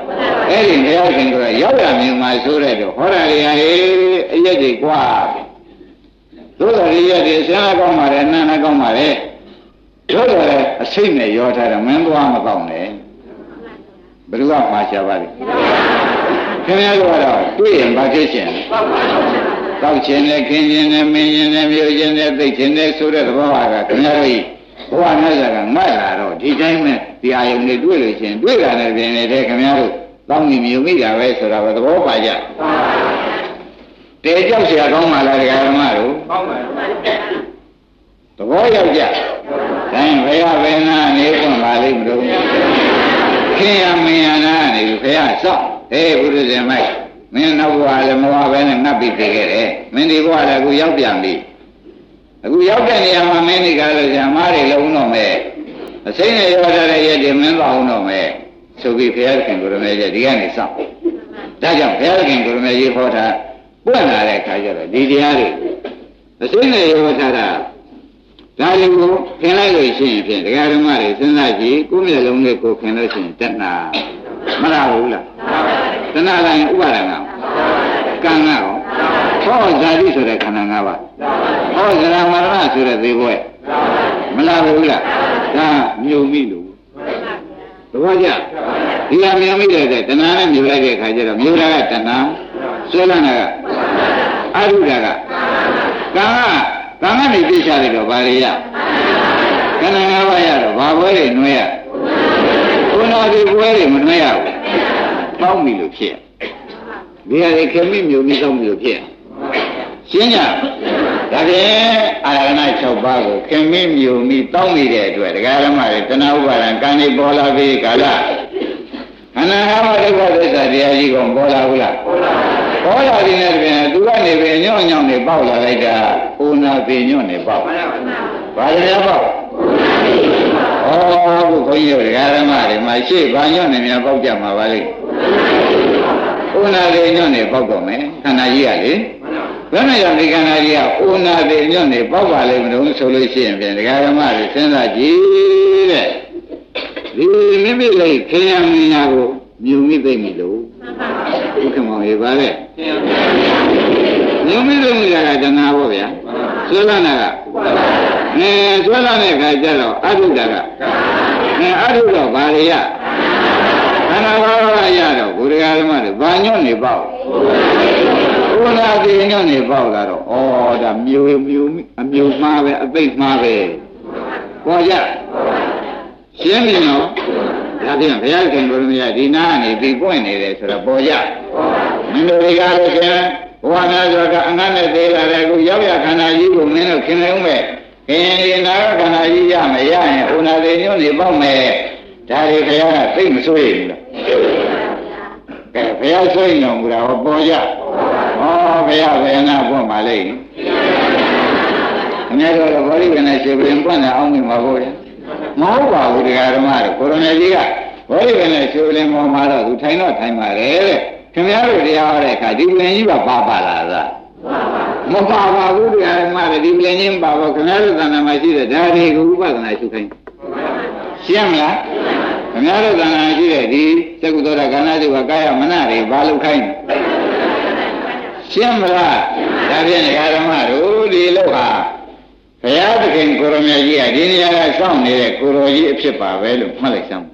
[SPEAKER 2] အဲ့ဒီဘုရားရှင်ကရောက်ရမြင်မှဆိုတဲ့တော့ဟောရရဟေးအရက်ကြီးกว่าတို့တော်ရရက်ကြီးဆင်းရဲကောင်းပါလေနာနာကောင်းပါလေတို့တော်လည်းအစိမ့်နဲ့ရောထားတယ်မင်းသွားမကောင်းနဲ့ဘယ်သူကမှာရှာပါလိမ့်ခင်ဗျားတို့ကတော့တွေ့ရင်ဘာဖြစ်ရှင်တောက်ခြင်းနဲ့ခင်းခြင်းနဲ့မင်းခြင်းနဲ့မြို့ခြင်းနဲ့သိခြင်းနဲ့ဆိုတဲ့သဘောကခင်ဗျားတို့ဘဝနဲ့ကငတ်လာတော့ဒီတိုင်းပဲဒီအာယုန်တွေတွေ့လို့ရှင်တွေ့တာနဲ့ပြင်နေတဲ့ခင်ဗျားတို့တောင်းနေမြုံမိတာပဲဆိုတာပဲသဘောပါကြတဲကြောက်เสียကောင်းပါလားတရားဓမ္မတို့ကောင်းပါဘူးသဘောရောက်ကြတိုင်းဘုရားဘယ်နာနေခွင့်ပါလိမ့်မလို့ခင်ရမင်းရနာနေဘုရားစောင့်ဟေးဘုရားရှင်မိုက်မင်းနောက်ဘဝလည်းမဝပဲနဲ့ငတ်ပြီးပြေခဲ့တယ်မင်းဒီဘဝလည်းအခုရောက်ပြန်ပြီအခုရောက်တဲ့နေရာမှာမင်းဒီကားလို့ဇာမားတွေလုံးတော့မယ်အစိမ့်နဲ့ရောထားတဲ့ရက်တွေမင်းပါအောင်တော့မယ်ဆိုပြီးဘုရားခင်ကိုရမေကြီးဒီကနေစောင့်ဒါကြောင့်ဘုရားခင်ကိုရမေကြီးဟောတာပွင့်လာတဲ့အခါကျတော့ဒီတရားတွေအစိမ့်နဲ့ရောထားတာဒါတွေကိုခင်လိုက်လို့ရှိရင်ဖြင့်တရားဓမ္မတွေစဉ်းစားကြည့်ကိုယ်မျက်လုံးလေးကိုခင်လို့ရှိရင်တဏှာမလားဘူးလားတဏှာတိုင်းဥပါဒနာကံကရောဟောဇာတိဆိုတဲ့ခန္ဓာ၅ပါးဟောဇရာမရဏဆိုတဲ့သေဘွဲ့မလားဘူးလားဒါမြုံမိလို့သဘောကျဒီဟာမြုံမိတဲ့တဏှာနဲ့မြုံလိုက်တဲ့အခါကျတော့မြုံတာကတဏှာဆွဲလန်းတာကအရုဒ္ဓကကံကနေသိချလိုက်တော့ဗာရရခန္ဓာ၅ပါးရတော့ဘာပွဲတွေနှွဲရဘုနာဒီပွဲတွေမနှွဲရဘူးတောင်းပြီလို့ဖြစ်ဒီဟာတွေခေမိမြုံပြီးတောင်းပြီလို့ဖြစ်ရှင်းကြဒါဖြင့်အာရဏ6ပါးကိုခေမိမြုံပြီးတောင်းနေတဲ့အတွက်ဒကာရမတွေတဏှာဥပါဒံကံတွေပေါ်လာပြီးကာလခန္ဓာ၅ပါးဒုက္ခသစ္စာတရားကြီးကပေါ်လာဘူးလားပေါ်လာတဲ့နေ့ပြင်သူကနေပဲညောင်းညောင်းနေပေါက်လာလိုက်တာဥနာပေညွန့်နေပေါက်ဘာလဲပေါက်ဩဘုခွန်ကြီးတို့ဒကာရမတွေမှာရှေ့ဘာညွန့်နေများပေါက်ကြမှာပါလေဥနာပေညွန့်နေပေါက်တော့မယ်ခန္ဓာကြီးကလေဘယ်နဲ့ကြောင့်ဒီခန္ဓာကြီးကဥနာပေညွန့်နေပေါက်ပါလိမ့်မလို့ဆိုလို့ရှိရင်ပြင်ဒကာရမတွေစဉ်းစားကြည့်တဲ့ဒီမိမိလေးခေယမင်းများကိုမြုံမိသိမ့်ပြီလို့ဘုခင်မောင်ရေပါလေမြုံမိသိမ့်ပြီကတဏှာပေါ့ဗျာဆွဲလန်းတာကဆွဲလန်းတဲ့ခါကျတော့အထုဒ္ဒကအထုတော့ဗာရရခန္ဓာဘာဝရတော့ဘုရားဓမ္မတွေဘာညွန့်နေပေါ့ဘုရားဒီညွန့်နေပေါ့လာတော့ဩဒါမြုံအမြုံမှားပဲအသိမှားပဲပေါ်ကြရှင်းပြီနော်ဒါဖြင့်ဘုရားခင်ကိုရမရဒီနာကနေပြီးပွင့်နေတယ်ဆိုတော့ပေါ်ကြမင်းတို့တွေကလည်းခင်ဘဝနာဆိုကအငတ်နဲ့သေးလာတဲ့အခုရောက်ရခန္ဓာကြီးကိုမင်းတို့ခင်လုံးမဲ့ခင်ဒီနာခန္ဓာကြီးရမရရင်ဥနာသေးညွန့်နေပေါ့မယ်ဒါတွေဘုရားကသိမဆိုးရဘူးလားကဲဘုရားဆိုးရင်တော့ဘုရားဟောပေါ်ကြဟောဘုရားဘယ်နာပွင့်ပါလိမ့်အများတို့တော့ဘောဓိကနဲ့ရှင်ပြင်ပွင့်တယ်အောင်မြင်ပါဘုရားမဟုတ်ပါဘူးတရားဓမ္မတွေကိုရမေကြီးကဘောဓိကနဲ့ရှင်ပြင်ပေါ်မှာတော့သူထိုင်တော့ထိုင်ပါတယ်တဲ့ခင်ဗျားတို့တရားဟောတဲ့အခါဒီပြင်ကြီးပါလာသားမပါပါဘူးတရားဓမ္မတွေဒီပြင်ကြီးပါပါခင်ဗျားတို့သဏ္ဍာန်မှာရှိတဲ့ဒါတွေကိုဥပဒနာရှုခိုင်းရှင်းမလားခင်ဗျားတို့သဏ္ဍာန်ရှိတဲ့ဒီသက္ကုသောတာခန္ဓာတွေကာယမနတွေဘာလို့ခိုင်းရှင်းမလားဒါဖြင့်တရားဓမ္မတို့ဒီလောက်ဟာဘုရားသခင်ကိုရမေကြီးကဒီနေရာကစောင့်နေတဲ့ကိုရောကြီးအဖြစ်ပါပဲလို့မှတ်လိုက်စမ်း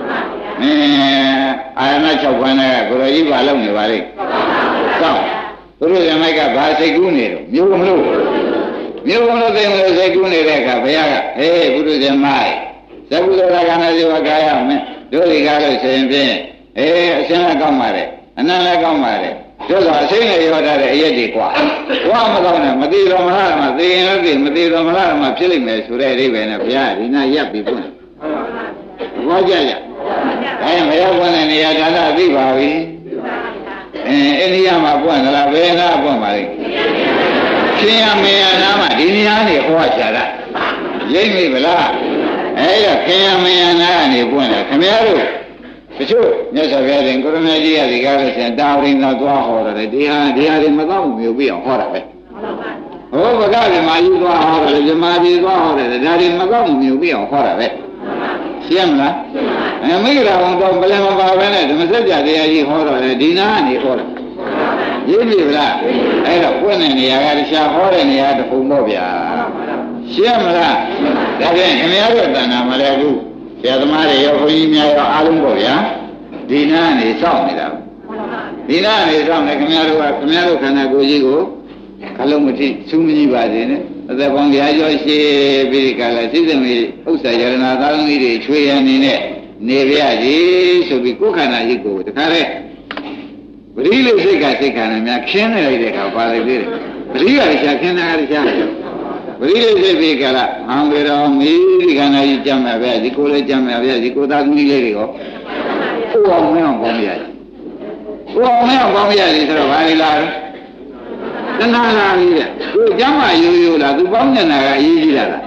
[SPEAKER 2] အာရဏ6ပါးနဲ့ကိုရောကြီးဘာလုပ်နေပါလိမ့်စောင့်သူတို့ဇမိုက်ကဘာစိတ်ကူးနေတော့မျိုးမလို့သိမလို့စိတ်ကူးနေတဲ့အခါဘုရားကဟေးဘုရုဇမိုက်သက္ကုသောတာခန္ဓာဇေဝကာယမင်းတို့ဒီကားလို့ဆိုရင်ဖြင့်အရှင်လည်းကောင်းပါလေအနန္တလည်းကောင်းပါလေတို့ဆိုအစိမ့်နဲ့ရောထားတဲ့အရက်တွေကွာမကောင်းနဲ့မသိတော်မလားမသိရင်လည်းသိမသိတော်မလားမဖြစ်လိမ့်မယ်ဆိုတဲ့အဓိပ္ပာယ်နဲ့ဘုရားဒီနာရပ်ပြီးပွင့်ဘောကြကြဒါရင်ဘုရားပွင့်တဲ့နေရာဌာနသိပါပြီအိန္ဒိယမှာပွင့်သလားဘယ်နာပွင့်ပါလိမ့်ရှင်ရမေယနာမှာဒီနေရာနေဟောချတာရိပ်မိဗလားအဲ့ဒါခင်ရမေယနာကနေပွင့်တယ်ခင်ဗျားတို့တချို့မြတ်စွာဘုရားရှင်ကိုရမေကြီးကဒီကားလို့ရှင်တာဝရိန်သာသွားဟောတယ်ဒီဟာတွေမတော့မျိုးပြီးအောင်ဟောတာပဲဟောဗကဗမာကြီးသွားဟောတယ်ဗမာကြီးသွားဟောတယ်ဒါတွေမတော့မျိုးပြီးအောင်ဟောတာပဲရှင်းမလားမိဂရာအောင်တော့ဘယ်မှာပါပဲနဲ့ဓမ္မစကြာတရားကြီးဟောတော့လေဒီနာကနေဟောတာရင်းပြီလားအဲ့တော့ပွင့်တဲ့နေရာကတခြားဟောတဲ့နေရာတစ်ခုပေါ့ဗျာရှင်းမလားဒါဖြင့်ခင်ဗျားတို့တဏ္ဍာမလဲခုဆရာသမားတွေရောဘုန်းကြီးများရောအားလုံးပေါ့ဗျာဒီနာကနေစောင့်နေတာဒီနာကနေစောင့်နေခင်ဗျားတို့ခန္ဓာကိုယ်ကြီးကိုခလုံးမထိစူးမကြီးပါစေနဲ့အသက်ပေါင်းကြာကျော်ရှိပြီးကြလားစိတ်သမီးဥစ္စာယရနာသာသမီတွေချွေရနေနဲ့နေပြကြီးဆိုပြီးကိုယ်ခန္ဓာကြီးကိုတခါတည်းပရိလိစိတ်ကစိတ်ခန္ဓာများခင်းနေလိုက်တဲ့အခါပါလေသေးတယ်ပရိကလည်းရှာခင်းတာလည်းရှာပရိလိစိတ်ပြီးကြလားဟံပေတော်မိဒီခန္ဓာကြီးကြမ်းမှာပဲဒီကိုယ်လည်းကြမ်းမှာပဲဒီကိုယ်သားသမီးလေးတွေကိုဥအောင်မအောင်ပေါင်းရည်ဥအောင်မအောင်ပေါင်းရည်ဆိုတော့ဘာလဲလားတဏှာလာပြီတဲ့သူကျမ်းမာရိုးရိုးလားသူပေါင်းနေတာကအရေးကြီးလား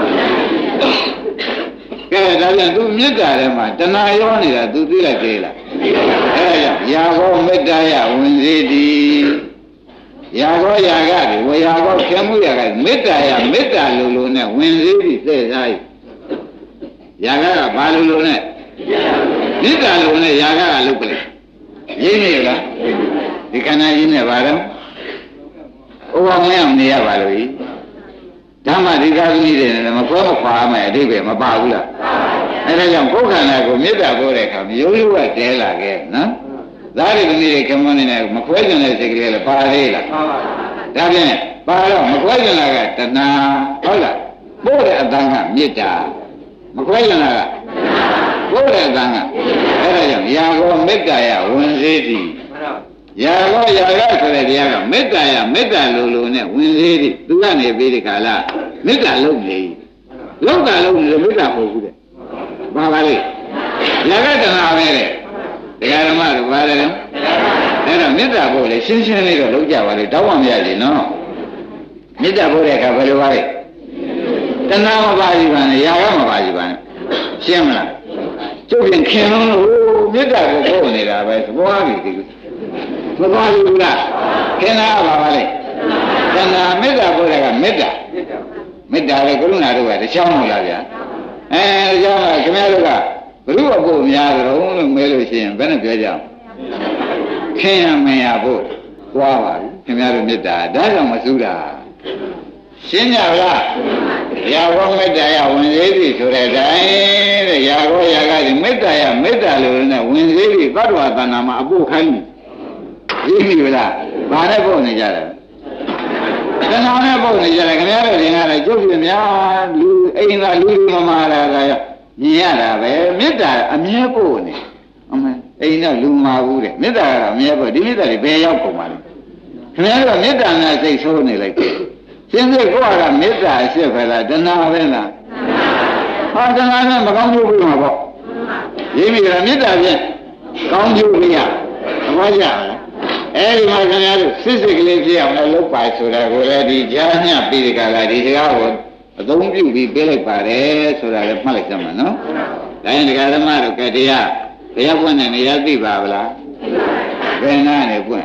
[SPEAKER 2] ကဲဒါပြန်သူမေတ္တာထဲမှာတဏှာရောနေတာသူသိလိုက်သေးလားအဲဒါကြောင့်ယာဘောမေတ္တာယဝင်စေသည်ယာဘောယာကဝေယာဘောခေမှုယာကမေတ္တာယမေတ္တာလိုနဲ့ဝင်စေသည်သိသား၏ယာကဘာလိုနဲ့မေတ္တာလိုနဲ့ယာကလုတ်ကလေးရင်းနေလားဒီခန္ဓာကြီးနဲ့ဘာတော့ဥပမာမနေရပါလို့ဓမ္မဒီကာသမီးတွေနဲ့မခွဲမခွာမယ်အဓိပ္ပာယ်မပါဘူးလားအဲဒါကြောင့်ကိုယ်ခန္ဓာကိုမေတ္တာပို့တဲ့အခါမျိုးရိုးကတဲလာခဲ့နော်သားတွေသမီးတွေခမန်းနေတယ်မခွဲကျင်တဲ့စိတ်ကလေးလည်းပါသေးလားဒါဖြင့်ပါတော့မခွဲကျင်တာကတဏှာဟုတ်လားပို့တဲ့အတန်းကမေတ္တာမခွဲကျင်တာကပို့တဲ့အတန်းကအဲဒါကြောင့်ယာကောမေတ္တာယဝင်စေသည်ယာကောယာကဆိုတဲ့တရားကမေတ္တာယမေတ္တာလိုနဲ့ဝင်သေးသည်သူကနေပြီးဒီခါလာမေတ္တာလုံးနေလုံးတာလုံးနေမေတ္တာမဟုတ်ဘူးတဲ့ဘာပါလဲယာကတဏှာပဲတဲ့တရားဓမ္မတို့ပါတယ်နော်အဲ့တော့မေတ္တာဖို့လေရှင်းရှင်းလေးတော့လုံးကြပါလေတောင်းမှမရသေးနော်မေတ္တာဖို့တဲ့အခါဘယ်လိုပါလဲတဏှာမပါဘူးပါနဲ့ယာကမပါဘူးပါနဲ့ရှင်းမလားကျုပ်ပြင်ခင်လုံးလို့မေတ္တာကိုပို့နေတာပဲသဘောအားဖြင့်ဒီမပါဘူးလားခင်ဗျားပါပါလေတဏှာမေတ္တာပို့တဲ့ကမေတ္တာလေကရုဏာတို့ကတခြားမဟုတ်လားဗျာတခြားကခင်ဗျားတို့ကဘုရုပ်ဖို့များကြတော့လို့မဲလို့ရှိရင်ဘယ်နဲ့ပြောကြအောင်ခင်ရမရဖို့သွားပါပြီခင်ဗျားတို့မေတ္တာဒါကြောင့်မစူးတာရှင်းကြလားရာဂောမေတ္တာယဝင်စေပြီဆိုတဲ့အတိုင်းတဲ့ရာဂောရာဂဒီမေတ္တာယမေတ္တာလို့နဲ့ဝင်စေပြီသတ္တဝါတဏ္ဍာမှာအဖို့ခိုင်းပြီသိပြီလားဘာနဲ့ပို့နေကြတယ်တဏှာနဲ့ပို့နေကြတယ်ခင်ဗျားတို့တွေကလည်းကျုပ်ပြများလူအိမ်သာလူမမာတာကမြင်ရတာပဲမေတ္တာအမြဲပို့နေအမေအိမ်တော့လူမာဘူးတဲ့မေတ္တာကတော့အမြဲပို့ဒီမေတ္တာတွေဘယ်ရောက်ကုန်ပါလဲခင်ဗျားတို့မေတ္တာနဲ့စိတ်ဆိုးနေလိုက်တယ်ရှင်းစိတ်ကိုကမေတ္တာအရှိပဲလားတဏှာပဲလားဟာတဏှာနဲ့မကောင်းကျိုးပြီးမှာပေါ့ရင်းမိတာမေတ္တာဖြင့်ကောင်းကျိုးပြီးရသဘောကျလားအဲဒီမှာခင်ဗျားတို့စစ်စစ်ကလေးပြအောင်လည်းလုပ်ပါဆိုတာကိုလည်းဒီကြားညပြီးဒီကလာဒီစကားကိုအသုံးပြုပြီးပြလိုက်ပါတယ်ဆိုတာလည်းမှတ်လိုက်ကြမှာနော်ဒါရင်ဒကာသမားတို့ကတရားပွင့်တဲ့နေရာသိပါဗလားဘယ်နာနေပွင့်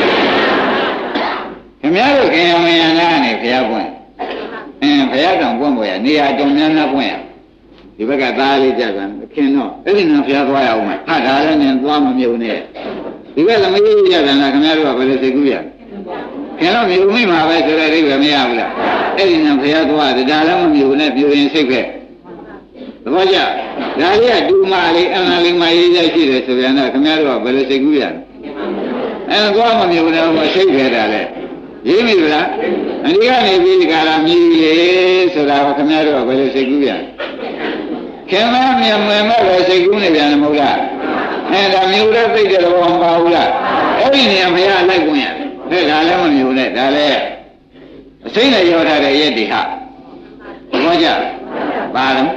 [SPEAKER 2] ခင်ဗျားတို့ခင်ရမယနာနေဘုရားပွင့်ဘုရားတောင်ပွင့်ပေါ်ရနေရာတော်များများပွင့်ရဒီဘက်ကသားလေးကြပြန်ခင်တော့အဲ့ဒီနာဘုရားသွားရအောင်မှာဒါလည်းနဲ့သွားမမြုံနဲ့ဒီကသမီးရပြန်လားခင်ဗျားတို့ကဘယ်လိုသိကူးရခင်တော့မြုံမိမှာပဲဆိုတဲ့အိဗယ်မရဘူးလားအဲ့ဒီနာဘုရားသွားတယ်ဒါလည်းမမြုံနဲ့ပြိုရင်စိတ်ပဲသဘောကျဒါလေးကဒူမာလေးအမှန်လေးမရေးရရှိတယ်ဆိုပြန်တော့ခင်ဗျားတို့ကဘယ်လိုသိကူးရအဲ့သွားမမြုံတော့ဟိုစိတ်ပဲတာလေရင်းမိလားအဒီကနေပြီးဒီကလာမြည်လေဆိုတာကခင်ဗျားတို့ကဘယ်လိုစိတ်ကူးပြန်ခင်ဗျားမြင်မွင်မဲ့ပဲစိတ်ကူးနေပြန်တယ်မဟုတ်လားဒါမျိုးလည်းသိတဲ့ဘောမပါဘူးလားအဲ့ဒီနေရာဘုရားလိုက်ဝင်ရတယ်ဒါလည်းမမျိုးနဲ့ဒါလည်းအစိမ့်နဲ့ရောထားတဲ့ရက်တိဟာသဘောကျပါတော့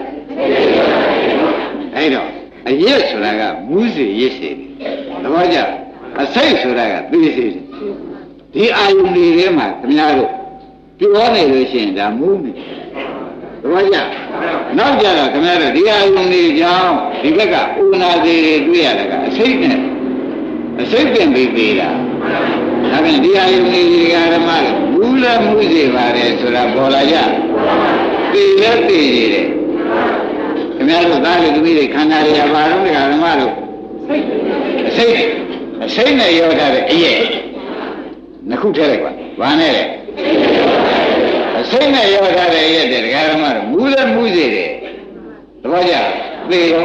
[SPEAKER 2] အဲ့တော့အရက်ဆိုတာကမူးစီရစ်စီသဘောကျအစိမ့်ဆိုတာကသိစီဒီအာယုန်တွေထဲမှာခင်ဗျားတို့ပြောနေလို့ရှိရင်ဒါမူးနေသဘောကျနောက်ကြတော့ခင်ဗျားတို့ဒီအာယုန်တွေကြောင့်ဒီဘက်ကဥနာသေးတွေတွေ့ရတာကအစိမ့်နဲ့အစိမ့်ပြင်ပြီးသေးတာဒါပြန်ဒီအာယုန်တွေကဓမ္မလို့မူးလည်းမူးစေပါတယ်ဆိုတာပေါ်လာကြသိလည်းသိနေတယ်ခင်ဗျားတို့သားတို့သမီးတွေခန္ဓာတွေကဘာလို့လဲဓမ္မတို့စိတ်နဲ့ရောထားတဲ့အရဲ့နှစ်ခုထဲလိုက်ပါဘာနဲ့လဲစိတ်နဲ့ရောထားတဲ့အရဲ့တဲ့ဓမ္မတို့မူလည်းမူစေတယ်တပည့်ကြသေရော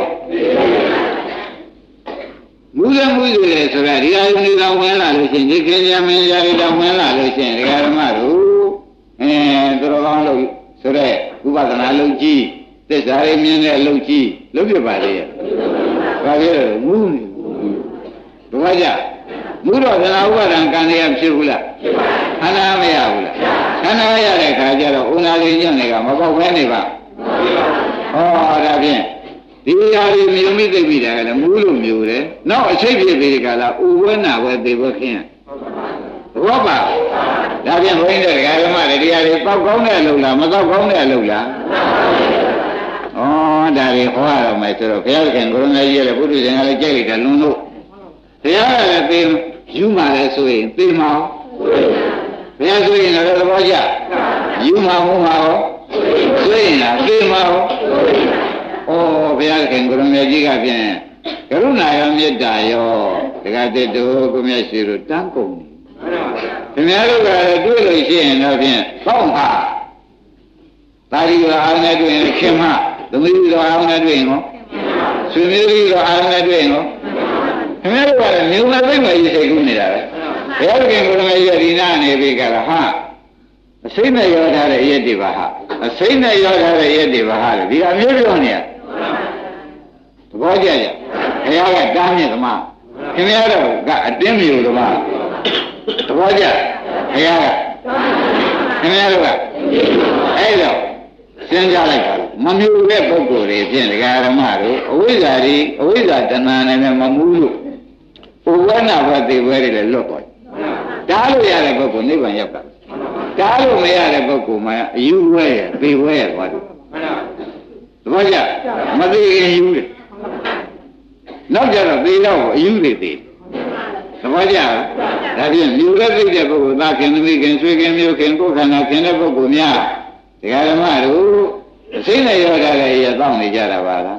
[SPEAKER 2] မူလည်းမူစေတယ်ဆိုတာဒီအယုံတွေကဝင်လာလို့ရှိရင်ဒီခင်ဗျာမင်းရာတွေကဝင်လာလို့ရှိရင်ဓမ္မတို့သူတော်ကောင်းလို့ဆိုတဲ့ဥပဒနာလုံးကြီးသစ္စာရေးမြင်တဲ့အလုံးကြီးလုံးပြပါလေ။ဘာလဲမူးနေ။ဘာကြမူးတော့သနာဥပါဒံကံရဖြစ်ဘူးလား။ဖြစ်ပါဘူး။ခန္ဓာမရဘူးလား။ခန္ဓာရတဲ့ခါကျတော့ဥနာလေးညွန့်နေကမပေါက်ဘဲနေပါ။ဟောဒါဖြင့်ဒီဟာဒီမြုံမိသိပြီတာကလည်းမူးလို့မျိုးတယ်။နောက်အချိတ်ဖြစ်ပြီဒီကလာဥဝဲနာဝဲသေဘခင်း။ဟုတ်ပါဘူး။ဒါဖြင့်ဘုန်းကြီးတို့ဓမ္မတွေတရားတွေပေါက်ကောင်းတဲ့အလုပ်လားမပေါက်ကောင်းတဲ့အလုပ်လား။ဩဒါတွေဟောရတော့မယ်ဆိုတော့ဘုရားခင်ကိုရမကြီးရဲ့ဘုရားရှင်ကလည်းကြိုက်လိုက်တာလွန်လို့တရားကလည်းသိယူမှလည်းဆိုရင်သိမအောင်ဘုရားဆိုရင်လည်းသဘောကျယူမှမဟုတ်မှာဟောဆိုရင်လားသိမအောင်ဩဘုရားခင်ကိုရမကြီးကဖြင့်ကရုဏာရောမေတ္တာရောတက္ကသတ္တောကိုမြတ်ရှိတို့တန်းကုန်ခင်ဗျားတို့ကလည်းတွေ့လို့ရှိရင်တော့ဖြင့်ပေါက်ပါတာဒီကအားနဲ့တွေ့ရင်ခင်မသမီးတို့အားနဲ့တွေ့ရင်ဟောဆွေမျိုးတို့အားနဲ့တွေ့ရင်ဟောခင်ဗျားတို့ကလည်းမြို့မှာသိမ့်မကြီးစိတ်ကူးနေတာပဲဘုရားခင်ကိုယ်တော်ရဲ့ဒီနာနေပြီကလားဟာအစိမ့်နဲ့ရောထားတဲ့အရက်တွေပါဟာအစိမ့်နဲ့ရောထားတဲ့အရက်တွေပါဟာဒီအမျိုးပြောနေရသဘောကျကြဘုရားကတားမြစ်သမားခင်ဗျားတို့ကအတင်းမျိုးသမားသဘောကျဘုရားကခင်ဗျားတို့ကအဲ့တော့စဉ်းစားလိုက်ပါမမျိုးတဲ့ပုဂ္ဂိုလ်တွေဖြင့်ဒကာဓမ္မတို့အဝိဇ္ဇာတွေအဝိဇ္ဇာတဏှာနဲ့မမူးလို့ဥဝဏဘသေဘွဲတွေလည်းလွတ်သွားတားလို့ရတဲ့ပုဂ္ဂိုလ်နိဗ္ဗာန်ရောက်တာတားလို့မရတဲ့ပုဂ္ဂိုလ်မှအယူဝဲရသေဘွဲရသွားတယ်သဘောကျမသိရင်ယူတယ်နောက်ကြတော့သေတော့အယူတွေသေသဘောကျဒါဖြင့်မြူတဲ့သိတဲ့ပုဂ္ဂိုလ်သာခင်သမီးခင်ဆွေခင်မျိုးခင်ကိုယ်ခန္ဓာခင်တဲ့ပုဂ္ဂိုလ်များဒကာဓမ္မတို့အစိမ့်နဲ့ရောထားတဲ့ရတောင်းနေကြတာပါလား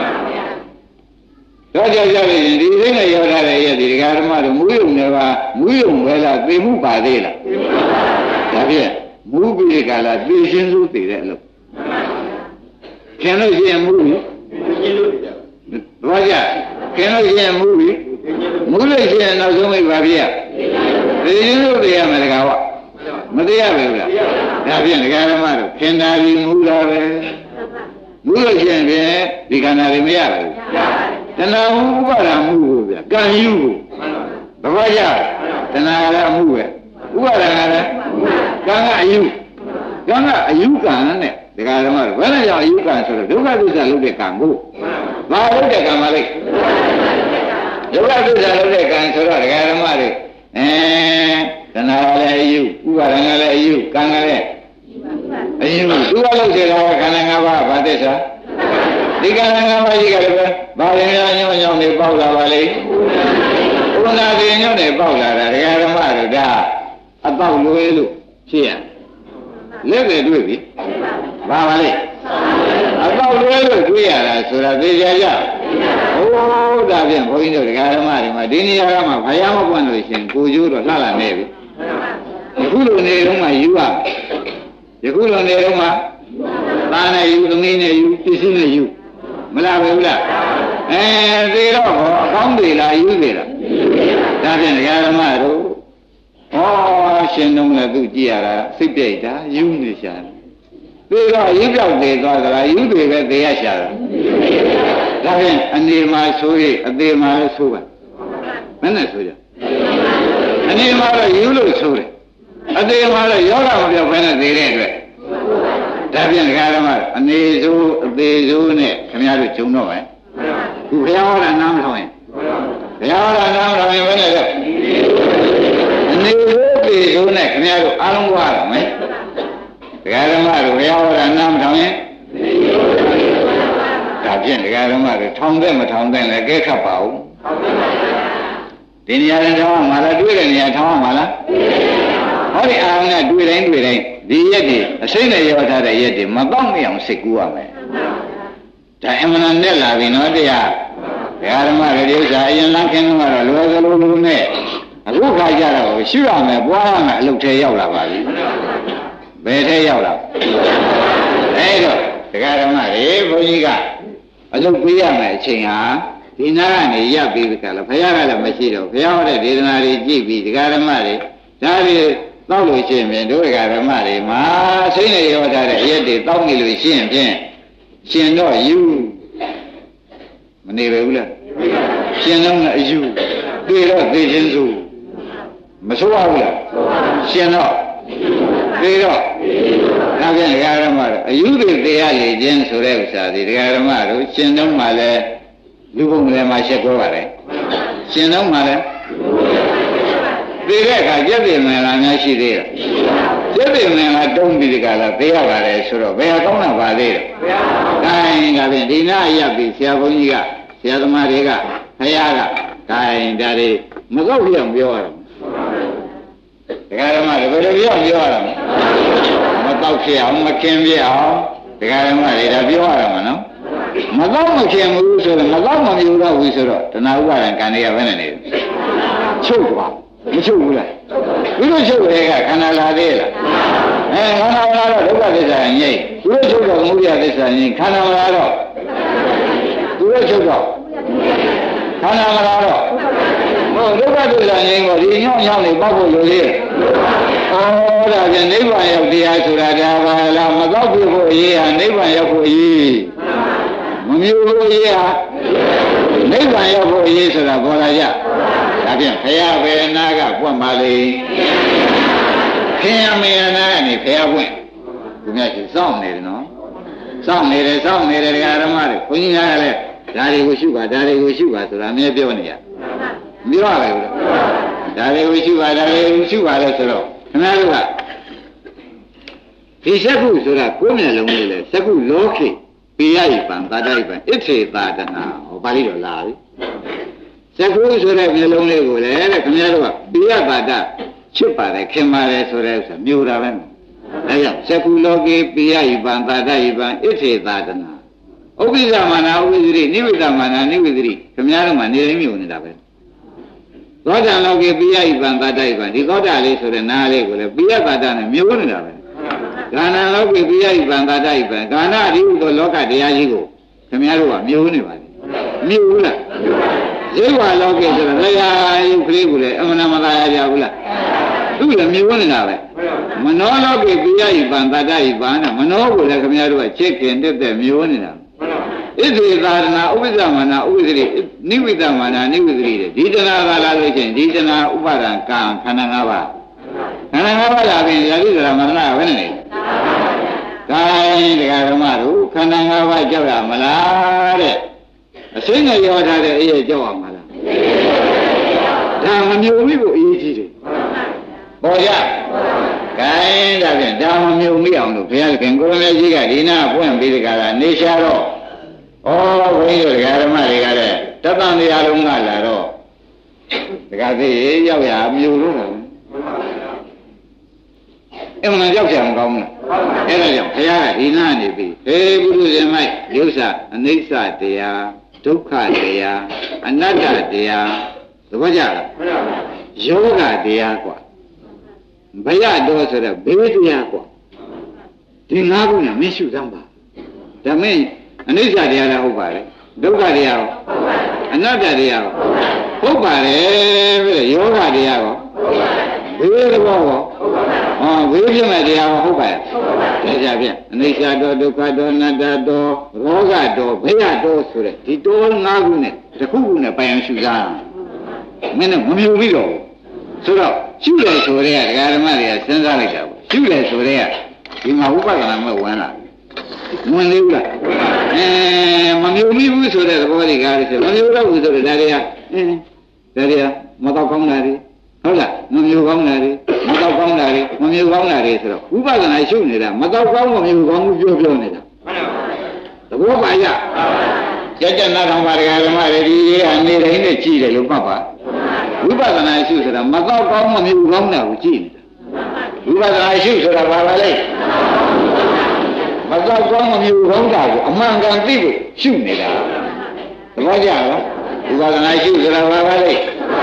[SPEAKER 2] တော့ကြောက်ကြလို့ရင်ဒီစိမ့်နဲ့ရောထားတဲ့ရဒီဒကာဓမ္မတို့မူးယုံနေပါမူးယုံပဲလားသိမှုပါသေးလားဒါဖြင့်မူးပြီးကြလားသိရှင်းစုသိတဲ့အလုပ်ခင်လို့ရှိရင်မူးပြီတော့ကြခင်လို့ရှိရင်မူးပြီမူးလို့ရှိရင်နောက်ဆုံးမိပါဗျာသိရှင်းစုသိရမယ်ဒကာဝမသိရပဲလားဒါဖြင့်ဒကာဓမ္မတို့ခင်တာပြီးမူးတာပဲမူးလို့ရှိရင်ဖြင့်ဒီခန္ဓာတွေမရဘူးတဏှာဥပါဒာမှုကိုဗျာကံယူကိုသဘောကျတဏှာကလည်းမှုပဲဥပါဒာကလည်းကံကအယူကံကအယူကံနဲ့ဒကာဓမ္မတို့ဘယ်နဲ့ကြောင့်အယူကံဆိုတော့ဒုက္ခသစ္စာလုပ်တဲ့ကံကိုဘာလုပ်တဲ့ကံမလဲဒုက္ခသစ္စာလုပ်တဲ့ကံဆိုတော့ဒကာဓမ္မတွေတဏှာကလည်းအယူဥပါဒံကလည်းအယူကံကလည်းအယူသူကလုပ်တဲ့ကခန္ဓာ၅ပါးဘာသစ္စာဒီခန္ဓာ၅ပါးကြီးကလည်းဘာလဲညောင်းညောင်းနေပေါက်လာပါလေဥနာတိညောင်းနေပေါက်လာတာဒကာဓမ္မတို့ဒါအပေါက်လွဲလို့ဖြစ်ရလက်တွေတွေ့ပြီဘာပါလဲအပေါက်လွဲလို့တွေ့ရတာဆိုတာသိကြကြဟိုးဒါဖြင့်ဘုန်းကြီးတို့ဒကာဓမ္မတွေမှာဒီနေရာကမှဘုရားမပွင့်လို့ရှင်ကိုကျိုးတော့လှလာနေပြီယခုလိုနေတော့မှယူရယခုလိုနေတော့မှသားနဲ့ယူသမီးနဲ့ယူပစ္စည်းနဲ့ယူမလားဘူးလားသေတော့ဟောအကောင်းသေးလားယူသေးလားဒါဖြင့်ဒကာဓမ္မတို့ဟောရှင်တုံးလည်းသူကြည့်ရတာစိတ်ပြိတ်တာယူနေရှာတယ်သေတော့ယူပြောက်သေးသွားသလားယူသေးပဲသေရရှာတာဒါဖြင့်အနေမှာဆိုရအသေးမှာလည်းဆိုပါမနဲ့ဆိုကြအနေမှာတော့ယူလို့ဆိုတယ်အသေးမှာတော့ယောဂမပြောက်ဘဲနဲ့သေတဲ့အတွက်ဒါဖြင့်ဒကာဓမ္မအနေဆိုးအသေးဆိုးနဲ့ခင်ဗျားတို့ဂျုံတော့မယ်ခုဘုရားဟောတာနားမထောင်ရင်ဘုရားဟောတာနားမထောင်ရင်ဘယ်နဲ့လဲအနေဆိုးအသေးဆိုးနဲ့ခင်ဗျားတို့အားလုံးွားရမယ်ဒကာဓမ္မတို့ဘုရားဟောတာနားမထောင်ရင်ဒါဖြင့်ဒကာဓမ္မတို့ထောင်တဲ့မထောင်တဲ့လည်းကဲခတ်ပါဦးဒီနေရာနဲ့ထောင်မှာလားတွေ့တဲ့နေရာထောင်မှာလားဟောဒီအာရုံနဲ့တွေ့တိုင်းဒီရက်တွေအစိမ့်နဲ့ရောထားတဲ့ရက်တွေမပေါက်မအောင်စိတ်ကူးရမယ်ဒါအမှန်နဲ့လာပြီနော်တရားဓမ္မတွေဥစ္စာအရင်လမ်းခင်းတော့လွယ်ကလေးလူနဲ့အခုခါကြတော့ရှုရမယ်ပွားရမယ်အလုပ်ထဲရောက်လာပါပြီဘယ်ထဲရောက်လာအဲ့တော့ဓမ္မတွေဘုန်းကြီးကအလုပ်ပေးရမယ်အချိန်ဟာဒီနာကနေရပ်ပြီးကြလားဘုရားကလည်းမရှိတော့ဘုရားဟောတဲ့ဒေသနာတွေကြည့်ပြီးဓမ္မတွေဒါတွေတောက်လို့ရှိရင်တို့ဓမ္မတွေမှာစိတ်နဲ့ရောထားတဲ့အရက်တွေတောက်နေလို့ရှိရင်ဖြင့်ရှင်တော့ယူမနေပဲဘူးလားရှင်တော့အယူတွေ့တော့သိချင်းစုမဆိုးပါဘူးလားရှင်တော့သိတော့ဒါပြန်ဓမ္မတို့အယူတွေတရားလေခြင်းဆိုတဲ့ဥစ္စာဒီဓမ္မတို့ရှင်တော့မှလည်းလူဘုံလည်းမှရှက်ပြောပါတယ်ရှင်တော့မှလည်းသိတဲ့အခါကျက်ပြင်းမလားများရှိသေးတယ်ကျက်ပြင်းမလားတုံးပြီးဒီကလာသိရပါတယ်ဆိုတော့ဘယ်ဟာကောင်းတာပါသေးတယ်ဒါရင်ကဖြင့်ဒီနာရပ်ပြီးဆရာဘုန်းကြီးကဆရာသမားတွေကခရကဒါရင်ဒါတွေမကောက်ပြအောင်ပြောရတော့ဓမ္မတွေဘယ်လိုပြောရတော့မကောက်ဖြစ်အောင်မခင်းပြအောင်ဓမ္မတွေဒါပြောရတော့မှာနော်မကောက်မခင်ဘူးဆိုတော့မကောက်မမြူတော့ဘူးဆိုတော့တဏှာဥပါဒံကံတွေကဘယ်နဲ့နေချုပ်သွားမချုပ်ဘူးလားဘုရားချုပ်တဲ့ကခန္ဓာလာသေးလားခန္ဓာမလာတော့ဒုက္ခသစ္စာငြိမ့်ဘုရားချုပ်တော့မုဒိယသစ္စာငြိမ့်ခန္ဓာမလာတော့ဘုရားချုပ်တော့ခန္ဓာမလာတော့ဒုက္ခသစ္စာငြိမ့်ကိုဒီညောင်းညောင်းနေပေါ့ဖို့လိုသေးတယ်ဒါပြန်နိဗ္ဗာန်ရောက်တရားဆိုတာဒါပါလားမကောက်ပြဖို့အရေးဟာနိဗ္ဗာန်ရောက်ဖို့အရေးမမြူဖို့အရေးဟာနိဗ္ဗာန်ရောက်ဖို့အရေးဆိုတာပေါ်လာကြဒါဖြင့်ဘုရားဘယ်နာကပွတ်ပါလေခင်ရမေရနာကနေဘုရားပွင့်သူများရှိစောင့်နေတယ်နော်စောင့်နေတယ်ဓမ္မတွေဘုန်းကြီးကလည်းဒါတွေကိုရှုပါဆိုတာအမြဲပြောနေရမပြောရဘူးဒါတွေကိုရှုပါလို့ဆိုတော့ခင်ဗျားတို့ကဒီစက္ခုဆိုတာကိုယ်မျက်လုံးလေးလေစက္ခုလောခေပိယိပံသာတိပံဣထေသာတနာဟောပါဠိတော်လာပြီစက္ခုဆိုတဲ့မျက်လုံးလေးကိုလေခင်ဗျားတို့ကပိယပါဒချစ်ပါတယ်ခင်ပါတယ်ဆိုတဲ့ဥစ္စာမျိုးတာပဲဒါကြောင့်စက္ခုလောကေပိယိပံသာတိပံဣထေသာတနာဥပ္ပိသမာနာဥပ္ပိသရိနိဗ္ဗိဒမာနာနိဗ္ဗိသရိခင်ဗျားတို့မှနေရင်းမျိုးနေတာပဲသောတာလောကေပိယိပံသာတိပံဒီသောတာလေးဆိုတဲ့နာလေးကိုလေပိယပါဒနဲ့မျိုးနေတာပဲကာဏလောကေပိယိပံသာတိပံကာဏအရိဟုသောလောကတရားကြီးကိုခင်ဗျားတို့ကမျိုးနေပါလေမျိုးဘူးလားဇေဝလောကေဆိုတော့တရားယုတ်ကလေးကိုလေအမှန်မသာရကြဘူးလားသူ့လည်းမျိုးနေတာပဲမနောလောကေပိယိပံသာတိပံနဲ့မနောကိုလည်းခင်ဗျားတို့ကချစ်ခင်တဲ့မျိုးနေတာဣသေသာရဏဥပ္ပဇမာနာဥပ္ပဇရိနိဝိတမာနာနိဝိသရိတဲ့ဒီတဏှာကလာလို့ချင်းဒီတဏှာဥပါဒံကံခန္ဓာ၅ပါးခန္ဓာ၅ပါးလာပြင်ယာတိသရမရဏဘယ်နဲ့လဲဒါရင်ဓမ္မတို့ခန္ဓာ၅ပါးကြောက်ရမလားတဲ့အစိမ့်နဲ့ရောထားတဲ့အရေးကြောက်ရမလားဒါမမျိုးမိဖို့အရေးကြီးတယ်ပေါ်ကြခိုင်းဒါဖြင့်ဒါမမျိုးမိအောင်လို့ဘုရားခင်ကိုရမေကြီးကဒီနာပွင့်ပြီးဒီကလာနေရှာတော့ဩဘုန်းကြီးတို့ဓမ္မတွေကလည်းတသံတရားလုံးကလာတော့ဒကာသေးရောက်ရမျိုးလို့တော့အဲ့မှရောက်ချင်မကောင်းဘူးအဲ့ဒါကြောင့်ဘုရားကဒီနာနေပြီဟေးပုရုဇဉ်မိုက်ရုပ်စာအနိစ္စတရားဒုက္ခတရားအနတ္တတရားသဘောကျလားယောဂတရားกว่าဘယတော်ဆိုတော့ဘေးတရားกว่าဒီ၅ခုနဲ့မင်းရှုသမ်းပါဒါမင်းအနိစ္စတရားလည်းဟုတ်ပါလေဒုက္ခတရားရောအနတ္တတရားရောဟုတ်ပါလေတဲ့ယောဂတရားရောဘေးသဘောရောဘေးပြမဲ့တရားရောဟုတ်ပါရဲ့ဒါကြဖြင့်အနိစ္စတော်ဒုက္ခတော်အနတ္တတော်ရောဂတော်ဘယတော်ဆိုတဲ့ဒီတော်၅ခုနဲ့တစ်ခုခုနဲ့ပိုင်အောင်ရှုစားမင်းနဲ့မမြူပြီးတော့ဆိုတော့ရှုတယ်ဆိုတဲ့ကဒကာဓမ္မတွေကစဉ်းစားလိုက်တာပေါ့ရှုတယ်ဆိုတဲ့ကဒီမှာဝိပဿနာမဲ့ဝင်လာဝင်သေးဘူးလားမမြုံမိဘူးဆိုတဲ့သဘောတွေကလည်းဆိုမမြုံတော့ဘူးဆိုတော့ဒါတွေကမတော့ကောင်းတာတွေဟုတ်လားမမြုံကောင်းတာတွေမတော့ကောင်းတာတွေမမြုံကောင်းတာတွေဆိုတော့ဝိပဿနာရှုနေတာမတော့ကောင်းမမြုံကောင်းဘူးပြောနေတာသဘောပါရကြက်ကြက်နာထောင်ပါဒကာဓမ္မတွေဒီအနေတိုင်းနဲ့ကြည့်တယ်လို့မှတ်ပါဝိပဿနာရှုဆိုတာမတော့ကောင်းမမြုံကောင်းတာကိုကြည့်နေတာဝိပဿနာရှုဆိုတာဘာပါလဲမတော့ကောင်းမမျိုးကောင်းတာကိုအမှန်ကန်သိဖို့ရှုနေတာသဘောကျလားဥပဒနာရှုဆိုတာဘာပါလဲ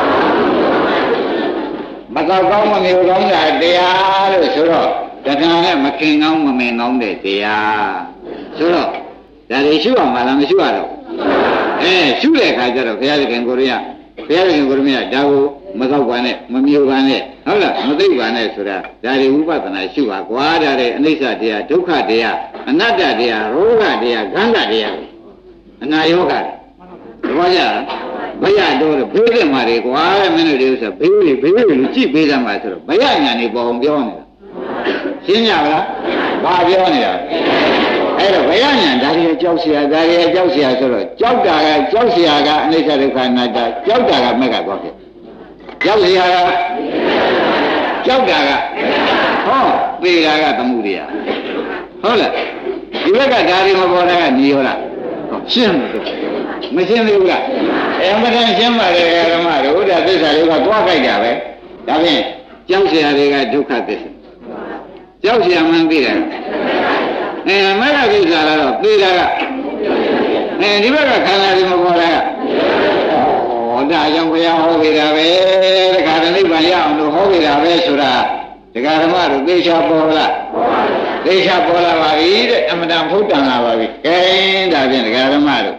[SPEAKER 2] မတော့ကောင်းမမျိုးကောင်းတာတရားလို့ဆိုတော့တခါနဲ့မခင်ကောင်းမမင်ကောင်းတဲ့တရားဆိုတော့ဒါတွေရှုအောင်မလားမရှုရတော့ရှုတဲ့အခါကျတော့ဘုရားသခင်ကိုရဘုရားသခင်ကိုရမရဒါကိုမတော့ပါနဲ့မမျိုးပါနဲ့ဟုတ်လားမသိပါနဲ့ဆိုတာဒါတွေဝိပဿနာရှုပါကွာဒါတွေအနိစ္စတရားဒုက္ခတရားအနတ္တတရားရောဂတရားခန္ဓာတရားအနာယောဂသဘောကျလားဘယတော်ဘေးတဲ့မှာတွေကွာတဲ့မင်းတို့တွေဆိုဘေးလူကြည့်ပေးသမှာဆိုတော့ဘယညာနေပေါ်အောင်ပြောနေတာရှင်းကြလားဘာပြောနေတာအဲ့တော့ဘယညာဒါတွေကြောက်เสียဒါတွေကြောက်เสียဆိုတော့ကြောက်တာကကြောက်เสียကအနိစ္စဒုက္ခအနတ္တကြောက်တာကမက်ကသွားဖြစ်ကြောက်เสียကကြောက်တာကဟောပေတာကသမှုတရားဟုတ်လားဒီဘက်ကဒါတွေမပေါ်တာကနေရောလားရှင်းမရှင်းသေးဘူးလားမတန်ရှင်းပါတယ်ဓမ္မတို့ဒါသစ္စာတွေကသွားကြိုက်တာပဲဒါဖြင့်ကြောက်เสียတွေကဒုက္ခသစ္စာကြောက်เสียမှန်းသိတယ်မက်ကသစ္စာကတော့သိတာကဒီဘက်ကခန္ဓာတွေမပေါ်တာကဒါကြောင့်ဘုရားဟောခဲ့တာပဲတခါတည်းနိဗ္ဗာန်ရအောင်လို့ဟောခဲ့တာပဲဆိုတာဒကာဓမ္မတို့သိချပေါ်လားသိချပေါ်လာပါပြီတဲ့အမတန်ဖုတ်တန်လာပါပြီကဲဒါဖြင့်ဒကာဓမ္မတို့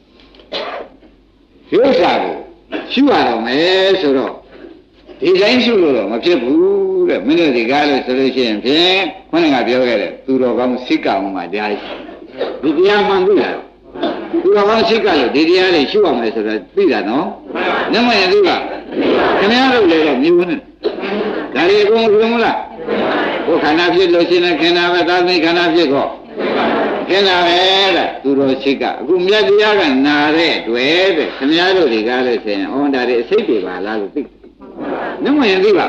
[SPEAKER 2] ဒီဥစ္စာကိုရှုရတော့မယ်ဆိုတော့ဒီတိုင်းရှုလို့တော့မဖြစ်ဘူးတဲ့မင်းတို့ဒီကားလို့ဆိုလို့ရှိရင်ဖြင့်ခေါင်းကပြောခဲ့တယ်သူတော်ကောင်းစိတ်ကောင်းမှတရားဒီတရားမှန်ပြီလားသူတော်ကောင်းစိတ်ကလို့ဒီတရားလေးရှုရမယ်ဆိုတော့သိတာနော်နမရင်သူကခင်ဗျားတို့လည်းတော့မြင်ဘူးနဲ့ဒါရီအကုန်လုံးမလားဘုခန္ဓာဖြစ်လို့ရှိရင်ခန္ဓာပဲသာသိခန္ဓာဖြစ်တော့ခန္ဓာပဲတဲ့သူတော်စိတ်ကအခုမြတ်တရားကနာတဲ့တွေ့တဲ့ခင်ဗျားတို့ဒီကားလို့ဆိုရင်ဩဒါတွေအစိတ်တွေပါလားလို့သိနမရင်သိပါ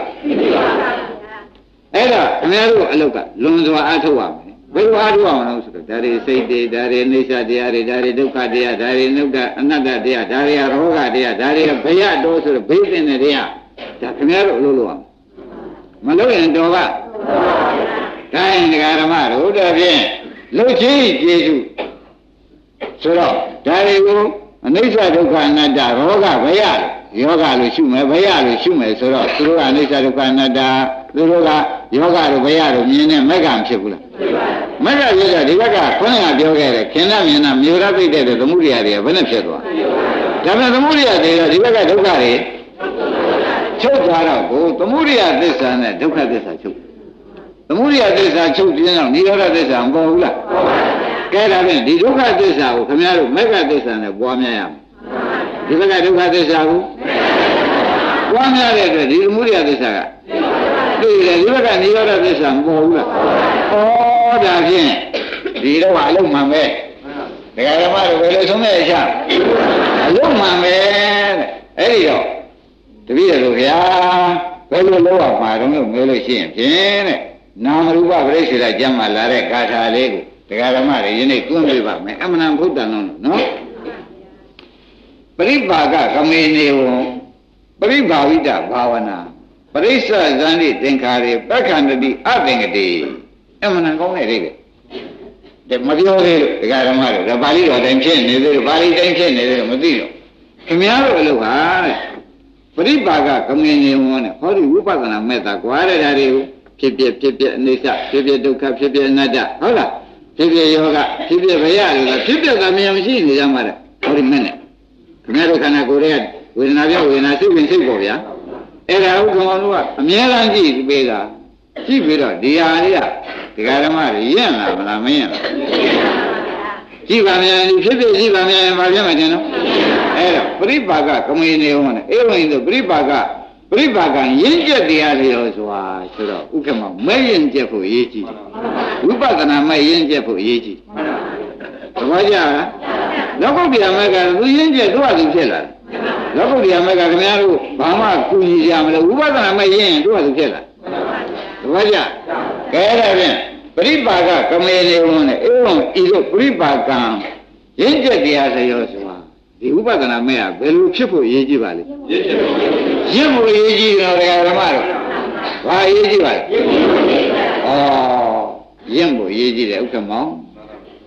[SPEAKER 2] အဲ့တော့ခင်ဗျားတို့အလုတ်ကလွန်စွာအားထုတ်ရမယ်ဘယ်လိုအားထုတ်အောင်လဲဆိုတော့ဒါတွေစိတ်တွေဒါတွေအိဋ္ဌတရားတွေဒါတွေဒုက္ခတရားဒါတွေနုဒ္ဒအနတ္တတရားဒါတွေရောဂတရားဒါတွေဘယတော်ဆိုတော့ဘေးတင်တဲ့တရားဒါခင်ဗျားတို့အလုပ်လုပ်အောင်မလုပ်ရင်တော်ကဒါရင်ဒကာဓမ္မတို့တဖြင့်လှုပ်ချီးကျေစုဆိုတော့ဒါတွေကိုအနိစ္စဒုက္ခအနတ္တရောဂဘယယောဂလို့ရှုမယ်ဘယလို့ရှုမယ်ဆိုတော့သူတို့ကအနိစ္စဒုက္ခအနတ္တသူတို့ကယောဂတို့ဘယတို့မြင်တဲ့မက္ကမဖြစ်ဘူးလားမက္ကဖြစ်တော့ဒီဘက်ကခေါင်းကပြောခဲ့တယ်ခင်ဗျမြင်တာမြို့ရပိတ်တဲ့သမုဒိယတွေကဘယ်နဲ့ဖြစ်သွားဒါပေမဲ့သမုဒိယတွေတော့ဒီဘက်ကဒုက္ခတွေချုပ်သွားတော့ကိုသမုဒိယသစ္စာနဲ့ဒုက္ခသစ္စာချုပ်သမုဒိယသစ္စာချုပ်ပြင်းတော့နိရောဓသစ္စာမပေါ်ဘူးလားကဲဒါဖြင့်ဒီဒုက္ခသစ္စာကိုခင်ဗျားတို့မက္ကသစ္စာနဲ့ပွားများရမယ်ဒီဘက်ကဒုက္ခသစ္စာကိုပွားများတဲ့အတွက်ဒီသမုဒိယသစ္စာကသိတယ်ဒီဘက်ကနိရောဓသစ္စာမပေါ်ဘူးလားဩဒါဖြင့်ဒီတော့အလုံးမှန်ပဲဒကာဓမ္မတို့ဘယ်လိုဆုံးမဲ့ချအလုံးမှန်ပဲတဲ့အဲ့ဒီတော့တပည့်တော်ဗျာဘယ်လိုလုပ်အောင်မှာတော့လို့မေးလို့ရှိရင်ဖြင့်တဲ့နာမရူပပရိစ္ဆေဒကျမ်းမှာလာတဲ့ဂါထာလေးကိုဒကာဓမ္မတွေယနေ့တွန်းပြပါမယ်အမှန်တန်ဘုဒ္ဓံလုံးနော်ပရိပါကကမေနေဝံပရိဘာဝိတဘာဝနာပရိစ္ဆဇန္တိသင်္ခါရေပက္ခန္တိအသင်္ကတိအမှန်တန်ကောင်းတဲ့လေးတဲ့မပြောသေးလို့ဒကာဓမ္မတို့ဒါပါဠိတော်တိုင်းဖြစ်နေသေးတယ်ပါဠိတိုင်းဖြစ်နေသေးတယ်မသိတော့ခင်ဗျားတို့အလုပ်ဟာတဲ့ပရိပါကကမေနေဝံနဲ့ဟောဒီဝိပဿနာမဲ့တာကွာတဲ့ဒါတွေကိုဖြစ်ဖြစ်အနိစ္စဖြစ်ဖြစ်ဒုက္ခဖြစ်ဖြစ်အနတ္တဟုတ်လားဖြစ်ဖြစ်ယောဂဖြစ်ဖြစ်ဘယတွေကဖြစ်ဖြစ်သမယမရှိနေကြမှာတဲ့ဟောဒီမဲ့နဲ့ခင်ဗျားတို့ခန္ဓာကိုယ်ရဲ့ဝေဒနာပြောဝေဒနာစိတ်ဝင်စိတ်ပေါ့ဗျာအဲ့ဒါဥက္ကမောတို့ကအမြဲတမ်းကြည့်ပေးတာကြည့်ပြီးတော့ဒီဟာလေးကဒကာဓမ္မတွေရင့်လာမလားမရင့်လားကြည့်ပါမြန်ဖြစ်ဖြစ်ကြည့်ပါမြန်ဘာဖြစ်မှတင်တော့အဲ့တော့ပရိပါကကမေနေဟောနဲ့အေဝံဆိုပရိပါကရင့်ကျက်တရားတွေရောဆိုတာဆိုတော့ဥက္ကမောမဲ့ရင့်ကျက်ဖို့အရေးကြီးတယ်ဝိပဿနာမဲ့ရင့်ကျက်ဖို့အရေးကြီးသဘောကျလားလောကုတ္တရာမဲ့ကသူရင့်ကျက်သူ့အတူဖြစ်လာတယ်လောကုတ္တရာမဲ့ကခင်ဗျားတို့ဘာမှကူညီကြမလို့ဝိပဿနာမဲ့ရင့်သူ့အတူဖြစ်လာသဘောကျကဲဒါဖြင့်ပရိပါကကမေနေဝံနဲ့အေဝံဤတို့ပရိပါကံရင့်ကျက်တရားတွေရောဆိုတာဒီဥပဒနာမဲ့ကဘယ်လိုဖြစ်ဖို့အရေးကြီးပါလဲရင့်ဖို့အရေးကြီးတော့ဓမ္မတို့ဘာအရေးကြီးပါလဲရင့်ဖို့အရေးကြီးတယ်ဥက္ကမော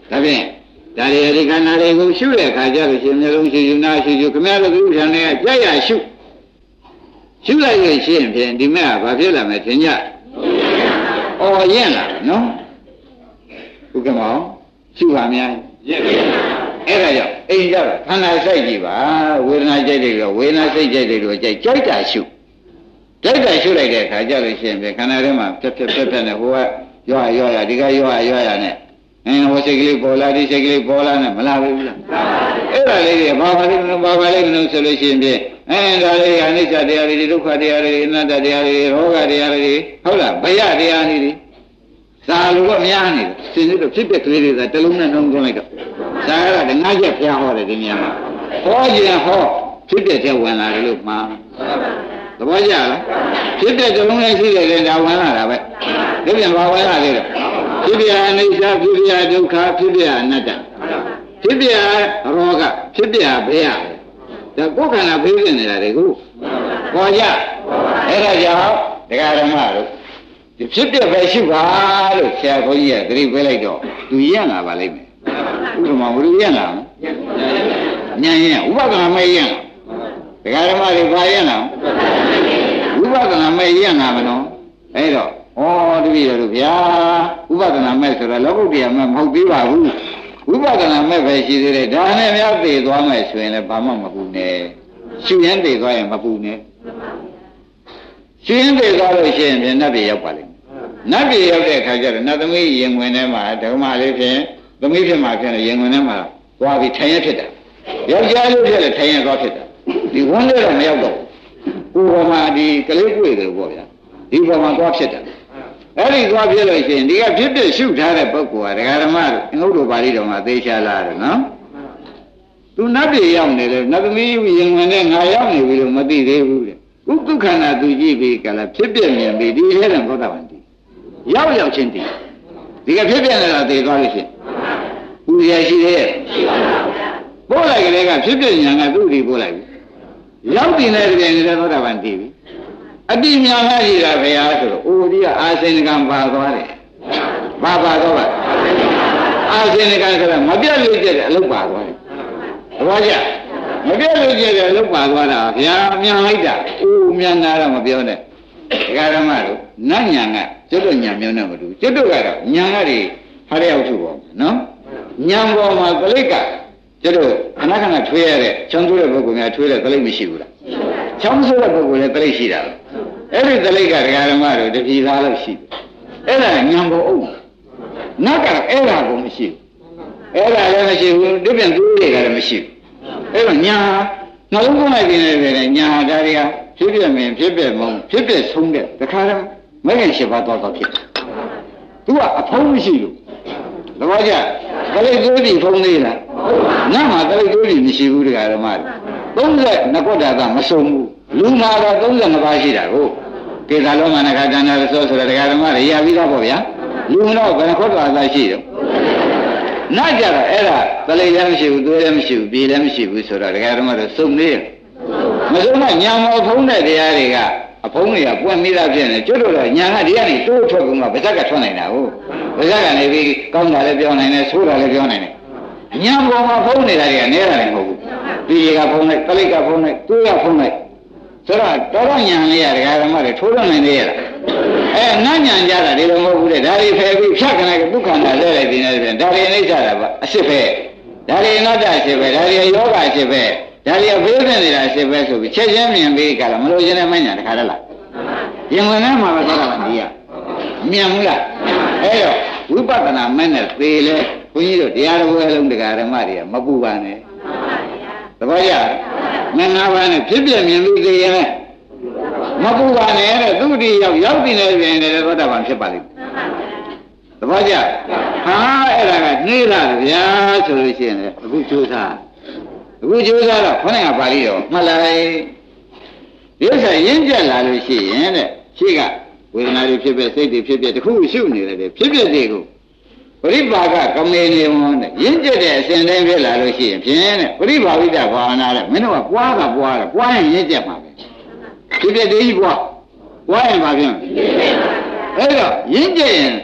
[SPEAKER 2] ဒါဖြင့်ဒါရီခန္ဓာတွေကိုရှုတဲ့အခါကျလို့ရှင်မျိုးလုံးရှုနာရှုခင်ဗျားတို့ပြုထံနေကြရရှုလိုက်လို့ရှိရင်ဖြင့်ဒီမဲ့ကဘာဖြစ်လာမလဲထင်ကြ။အော်ရင်လာနော်။ဘုကမောင်ရှုပါများရင်အဲ့ဒါကြောင့်အိမ်ကြတော့ခန္ဓာစိတ်ကြည့်ပါဝေဒနာကြိုက်တယ်လို့ဝေဒနာစိတ်ကြိုက်တယ်လို့ကြိုက်တာရှုလိုက်တဲ့အခါကျလို့ရှိရင်ဖြင့်ခန္ဓာထဲမှာဖြက်နဲ့ဟိုကရွာဒီကရွာနဲ့ဟိုစိတ်ကလေးပေါ်လာဒီစိတ်ကလေးပေါ်လာနဲ့မလာဘူးလားအဲ့ဒါလေးတွေဘာပါလိမ့်မလို့ဆိုလို့ရှိရင်ဖြင့်ဒါလေးအနိစ္စတရားတွေဒုက္ခတရားတွေအနတ္တတရားတွေရောဂတရားတွေဟုတ်လားဘယတရားတွေသာလို့တော့များနေတယ်စင်စစ်တော့ဖြစ်တဲ့ကလေးတွေကတလုံးနဲ့နှုံးသွင်းလိုက်တော့သာရတာငါးချက်ဖျားဟောတယ်ဒီနေရာမှာဟောခြင်းဟောဖြစ်တဲ့ထဲဝင်လာတယ်လို့မှားသဘောကျလားဖြစ်တဲ့တလုံးနဲ့ရှိတယ်လေဒါဝင်လာတာပဲဒီပြန်ဘာဝင်လာလဲတော့ဖြစ်ပြအနိစ္စဖြစ်ပြဒုက္ခဖြစ်ပြအနတ္တဖြစ်ပြရောဂဖြစ်ပြဘယဒါကိုယ်ခန္ဓာဖေးနေနေတာလေကိုပေါ်ကြအဲ့ဒါကြောင့်တရားဓမ္မတို့ဒီဖြစ်ပြပဲရှိပါလို့ဆရာဘုန်းကြီးကသတိပေးလိုက်တော့သူရင့်လာပါလိမ့်မယ်ဥပမာဘုရားရင့်လာညံရင်ဥပဒနာမရင့်တရားဓမ္မတွေပါရင့်လာဝိပဿနာမဲ့ရင့်လာမလို့အဲ့တော့ဩတပည့်တော်ဗျာဥပဒနာမဲ့ဆိုတော့လောကုတ္တရာမဲ့မဟုတ်သေးပါဘူးဝိပဿနာမဲ့ပဲရှိသေးတယ်ဒါနဲ့များသိသွားမယ်ဆိုရင်လည်းဘာမှမပူနဲ့ရှုရင်သိသွားရင်မပူနဲ့ရှုရင်သိသွားလို့ရှိရင်နတ်ပြည်ရောက်ပါလိမ့်မယ်နတ်ပြည်ရောက်တဲ့အခါကျတော့နတ်သမီးရင်ဝင်ထဲမှာဓမ္မလေးဖြင့်သမီးဖြစ်မှာဖြစ်နေရင်ဝင်ထဲမှာသွားပြီးထိုင်ရဖြစ်တယ်ယောက်ျားလေးဖြစ်လဲထိုင်ရသွားဖြစ်တယ်ဒီဝန်းလေးတော့မရောက်တော့ဘူးကိုယ်ပေါ်မှာဒီကလေးတွေ့တယ်ပေါ့ဗျာဒီပေါ်မှာသွားဖြစ်တယ်အဲ့ဒီသွားဖြစ်လို့ရှိရင်ဒီကဖြစ်ဖြစ်ရှုထားတဲ့ပုဂ္ဂိုလ်ကဒကာဓမ္မတို့အင်္ဂုတ္တပါဠိတော်မှာသေချာလာတယ်နော်သူနတ်ပြည်ရောက်နေတယ်နတ်သမီးရင်ဝင်နဲ့ငါရောက်နေပြီလို့မသိသေးဘူးတဲ့ဥက္ကုခန္ဓာသူကြည့်ပြီးကလည်းဖြစ်ဖြစ်မြင်ပြီးဒီထဲတဲ့သောတာပန်တည်ရောက်ချင်းတည်ဒီကဖြစ်ဖြစ်နေတာသေသွားလို့ရှိရင်ဥရရှိသေးရဲ့ပို့လိုက်ကလေးကဖြစ်ဖြစ်ညာကသူ့ဒီပို့လိုက်ပြီရောက်တင်တဲ့တကယ်နေတဲ့သောတာပန်တည်ပြီအတိညာကကြီးတာဘယ်အားဆိုတော့အိုဒီကအာစိဏကံပါသွားတယ်ပါတော့ပါအာစိဏကံဆိုတာမပြတ်လို့ကျတဲ့အလုပ်ပါသွားတယ်ဘာကြမပြတ်လို့ကျတဲ့အလုပ်ပါသွားတာဗျာမြန်လိုက်တာအိုးမြန်တာတော့မပြောနဲ့ဒကာဓမ္မတို့နတ်ညာကကျွတ်တို့ညာမျိုးနဲ့မတူကျွတ်တို့ကတော့ညာကတွေဟာရရောက်ထုပေါ့နော်ညာပေါ်မှာကလိကကျွတ်တို့ခဏထွေးရတဲ့ချောင်းဆိုးတဲ့ပုဂ္ဂိုလ်များထွေးတဲ့ကလိမရှိဘူးလားချောင်းဆိုးတဲ့ပုဂ္ဂိုလ်လည်းကလိရှိတာအဲ့ဒီကလိကဒကာဓမ္မတို့တပြီသားလို့ရှိတယ်အဲ့ဒါညာပေါ်အုပ်နတ်ကအဲ့ဒါကိုမရှိဘူးအဲ့ဒါလည်းမရှိဘူးဒီပြန်သူတွေကလည်းမရှိဘူးအဲ့တော့ညာနှလုံးသွင်းလိုက်ပြီးနေညာဒါတွေကဖြစ်ပြမင်းဖြစ်ပြမုံဖြစ်ပြဆုံးတဲ့တခါတည်းမဂ္ဂင်၈ပါးသွားဖြစ်တယ်သူကအဖုံးမရှိလို့သဘောကျကလိသွေးပြီးဖုံးသေးလားနတ်မှာကလိသွေးပြီးမရှိဘူးတရားဓမ္မတွေ32ကွဋ္ဌာကမဆုံးဘူးလူနာတော့32ပါးရှိတာကိုကေသာလောမနခတဏ္ဍရသောဆိုတဲ့တရားဓမ္မတွေရပြီးတော့ပေါ့ဗျာလူတော့ဘယ်ကွဋ္ဌာကရှိတော့နတ်ကြတော့အဲ့ဒါကလိလည်းမရှိဘူးသွေးလည်းမရှိဘူးပြေလည်းမရှိဘူးဆိုတော့တရားဓမ္မတွေစုံနေတယ်မစုံကညာမောဖုံးတဲ့တရားတွေကအဖုံးတွေကပွင့်မိတာဖြစ်နေကျွတ်တော့ညာကဒီကနေတိုးထွက်ကုန်ကဗဇက်ကထွက်နိုင်တာဟုတ်ဗဇက်ကနေပြီးကောင်းတာလည်းပြောနိုင်တယ်ဆိုးတာလည်းပြောနိုင်တယ်ညာပေါ်မှာဖုံးနေတာတွေကနေတာလည်းမဟုတ်ဘူးဒီကဖုံးလိုက်ကလိကဖုံးလိုက်သွေးကဖုံးလိုက်ဆိုတော့တော်ညာလေးရတရားဓမ္မတွေထိုးရနိုင်သေးရလားနတ်ညာကြတာဒီလိုမဟုတ်ဘူးတဲ့ဒါတွေဖယ်ပြီးဖြတ်ခဏကဒုက္ခနာလဲလိုက်နေတယ်ပြန်ဒါတွေအိဋ္ဌတာပါအစ်စ်ပဲဒါတွေအနတ္တအစ်စ်ပဲဒါတွေယောဂအစ်စ်ပဲဒါတွေဘေးဖြစ်နေတာအစ်စ်ပဲဆိုပြီးချက်ချင်းမြင်ပြီးကြလားမလို့ခြင်းနဲ့မညာတခါတည်းလားရင်ဝင်ထဲမှာပဲသောတာပန်ဒီရမြန်ဘူးလားအဲ့တော့ဝိပဿနာမဲ့နဲ့သေလဲဘုန်းကြီးတို့တရားတော်ဘယ်လုံးတရားဓမ္မတွေကမပူပါနဲ့သဘောကျမင်္ဂလာပါနဲ့ဖြစ်ပြမြင်ပြီးသေရင်လည်းမပူပါနဲ့တဲ့သူတည်းရောက်တင်နေပြန်တယ်သောတာပန်ဖြစ်ပါလိမ့်သဘောကျဟာအဲ့ဒါကနှေးလာဗျာဆိုလို့ရှိရင်လည်းအခုကြိုးစားတော့ခொနဲ့ကပါဠိတော်မှတ်လိုက်ဒီဥစ္စာရင်းကျက်လာလို့ရှိရင်တဲ့ရှိကဝေဒနာတွေဖြစ်ဖြစ်စိတ်တွေဖြစ်ဖြစ်တခုရှုနေတယ်ဖြစ်ဖြစ်တွေကိုပရိပါကကမေနေဝန်းတဲ့ရင်းကျက်တဲ့အစဉ်တိုင်းဖြစ်လာလို့ရှိရင်ဖြင့်တဲ့ပရိပါဝိတ္တဘာဝနာတဲ့မင်းတို့ကပွားရင်ရင်းကျက်မှာပဲဖြစ်ဖြစ်တည်းကြီးပွားရင်ဘာဖြစ်လဲအဲ့တော့ရင်းကျက်ရင်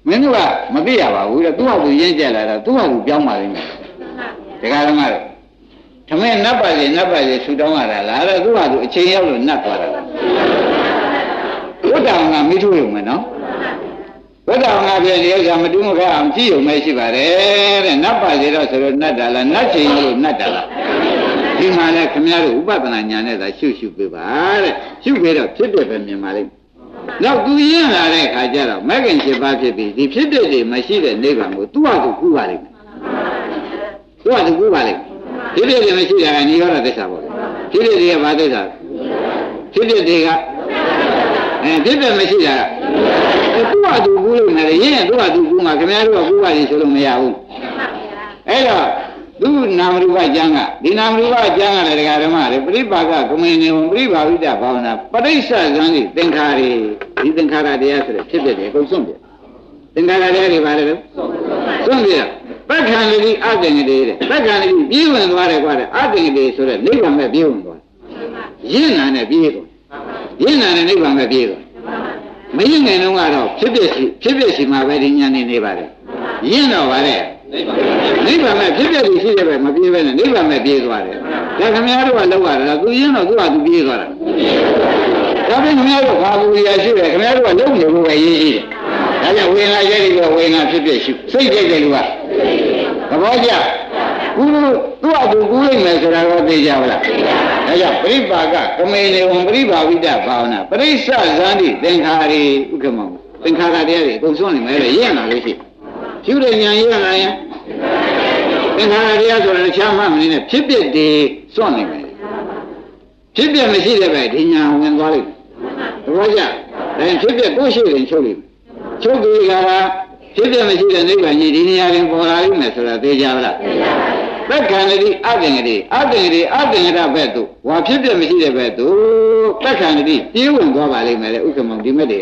[SPEAKER 2] မင်းတို့ကမသိရပါဘူးတဲ့သူ့ဟာသူရင်းကျက်လာတော့သူ့ဟာသူပြောင်းပါလိမ့်မယ်ဒကာဓမ္မတွေထမင်းနတ်ပါလေဆူတောင်းရတာလားတဲ့သူ့ဟာသူအချိန်ရောက်လို့နတ်သွားတာလားဝတ္တအောင်ကမိထုရုံမယ်နော်ဝတ္တအောင်ကပြန်ဒီဥစ္စာမတူးမခါအောင်ကြည့်ရုံပဲရှိပါတယ်တဲ့နတ်ပါလေတော့ဆိုတော့နတ်တာလားနတ်ချိန်လို့နတ်တာလားဒီမှာလဲခင်ဗျားတို့ဥပဒနာညာနဲ့သာရှုပေးပါတဲ့ရှုပေးတော့ဖြစ်တယ်ပဲမြင်ပါလိမ့်နောက်သူရင်းလာတဲ့အခါကျတော့မဂ္ဂင်7ပါးဖြစ်ပြီးဒီဖြစ်တဲ့တွေမရှိတဲ့နိဗ္ဗာန်ကိုသူ့ဟာသူကူပါလိမ့်မယ်သူ့ဟာသူကူပါလိမ့်ဖြစ်တဲ့တွေမရှိတာကနိရောဓသစ္စာပေါ့ဖြစ်တဲ့တွေကဘာသစ္စာဖြစ်တဲ့တွေကဖြစ်တဲ့မရှိတာသူ့ဟာသူကူလို့မယ်ရင်းသူ့ဟာသူကူမှာခင်ဗျားတို့ကကူပါလိမ့်ဆိုလို့မရဘူးအဲ့တော့သူနာမရူပကျမ်းကဒီနာမရူပကျမ်းကလည်းဒကာဓမ္မတွေပရိပါကကမေနေဝံပရိပါဝိတ္တဘာဝနာပရိစ္ဆဇံဒီသင်္ခါရဒီသင်္ခါရတရားဆိုတဲ့ဖြစ်တဲ့တယ်အကုန်စွန့်ပြသင်္ခါရတရားတွေပါတယ်လို့စွန့်ပြပက္ခန္တိအသင်္ကတိတဲ့ပက္ခန္တိပြေးဝင်သွားတယ်ကွာတဲ့အသင်္ကတိဆိုတဲ့နိဗ္ဗာန်မဲ့ပြေးဝင်သွားရင့်နာနဲ့ပြေးသွားရင့်နာနဲ့နိဗ္ဗာန်မဲ့ပြေးသွားမရင့်နိုင်တော့ကတော့ဖြစ်ဖြစ်စီမှာပဲဒီညာနေပါတယ်ရင့်တော့ပါလေနိဗ္ဗာန်မဲ့ဖြစ်ဖြစ်ရှိတယ်ပဲမပြေးပဲနဲ့နိဗ္ဗာန်မဲ့ပြေးသွားတယ်ဒါခင်ဗျားတို့ကလောက်ရတာသူရင်းတော့သူ့ဟာသူပြေးသွားတာဒါပြင်ခင်ဗျားတို့ဘာဘူးရရှိတယ်ခင်ဗျားတို့ကလုံးနေဖို့ပဲရေးရှိတယ်ဒါကြောင့်ဝေငါရဲ့ဒီကဝေငါဖြစ်ဖြစ်ရှိစိတ်ကြိုက်တယ်လူကသဘောကျကူသူ့ဟာသူကူးလိုက်မယ်ဆိုတာတော့သိကြပါလားဒါကြောင့်ပရိပါကကမေနေဝံပရိပါဝိတ္တဘာဝနာပရိစ္ဆဇန္တိသင်္ခါရီဥက္ကမောသင်္ခါရတရားတွေအကုန်စွန့်နေမယ်လေရင့်လာလို့ရှိဖြူတဲ့ညာရင့်လာရင်သင်္ခါရတရားဆိုတာတခြားမှမနေနဲ့ဖြစ်ဖြစ်တည်စွန့်နေမယ်ဖြစ်ဖြစ်မရှိတဲ့ပဲဒီညာဝင်သွားလိမ့်မယ်သဘောကျဒါဖြစ်ဖြစ်ကိုယ်ရှိရင်ချုပ်လိမ့်မယ်ချုပ်ပြီးကဖြစ်ဖြစ်မရှိတဲ့နိဗ္ဗာန်ကြီးဒီနေရာတွင်ပေါ်လာလိမ့်မယ်ဆိုတာသိကြပါလားပက္ခန္တိအသင်္ကတိအသင်္ကတဘက်သို့ဝါဖြစ်ဖြစ်မရှိတဲ့ဘက်သို့ပက္ခန္တိပြေးဝင်သွားပါလိမ့်မယ်လေဥက္ကမောင်ဒီမဲ့တွေက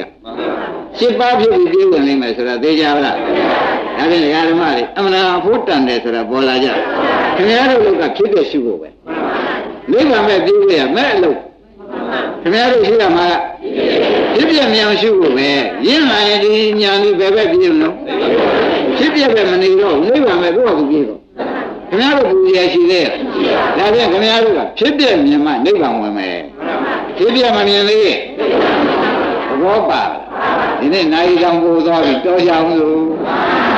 [SPEAKER 2] 7ပါးဖြစ်ပြီးပြေးဝင်လိမ့်မယ်ဆိုတာသိကြပါလားဒါဖြင့်ဓမ္မတွေအမှန်အဖို့တန်တယ်ဆိုတာပေါ်လာကြခင်ဗျားတို့လောကဖြစ်တဲ့ရှိဖို့ပဲနိဗ္ဗာန်မဲ့ပြေးရမဲ့အလုပ်ခင်ဗျားတို့ရှိရမှာဖြစ်ပြမြောင်ရှိဖို့ပဲရင်းလာရင်ဒီညာလေးပဲပြေးမလို့ဖြစ်ပြပဲမနေတော့နိဗ္ဗာန်မဲ့တော့သူပြေးတော့ခင်ဗျားတို့ဘူးရရှိသေးတယ်ဒါဖြင့်ခင်ဗျားတို့ကဖြစ်ပြမြင်မှနိဗ္ဗာန်ဝင်မယ်ဖြစ်ပြမမြင်သေးသဘောပါဒီနေ့နိုင်ကြောင်ပို့သွားပြီတောကြအောင်လို့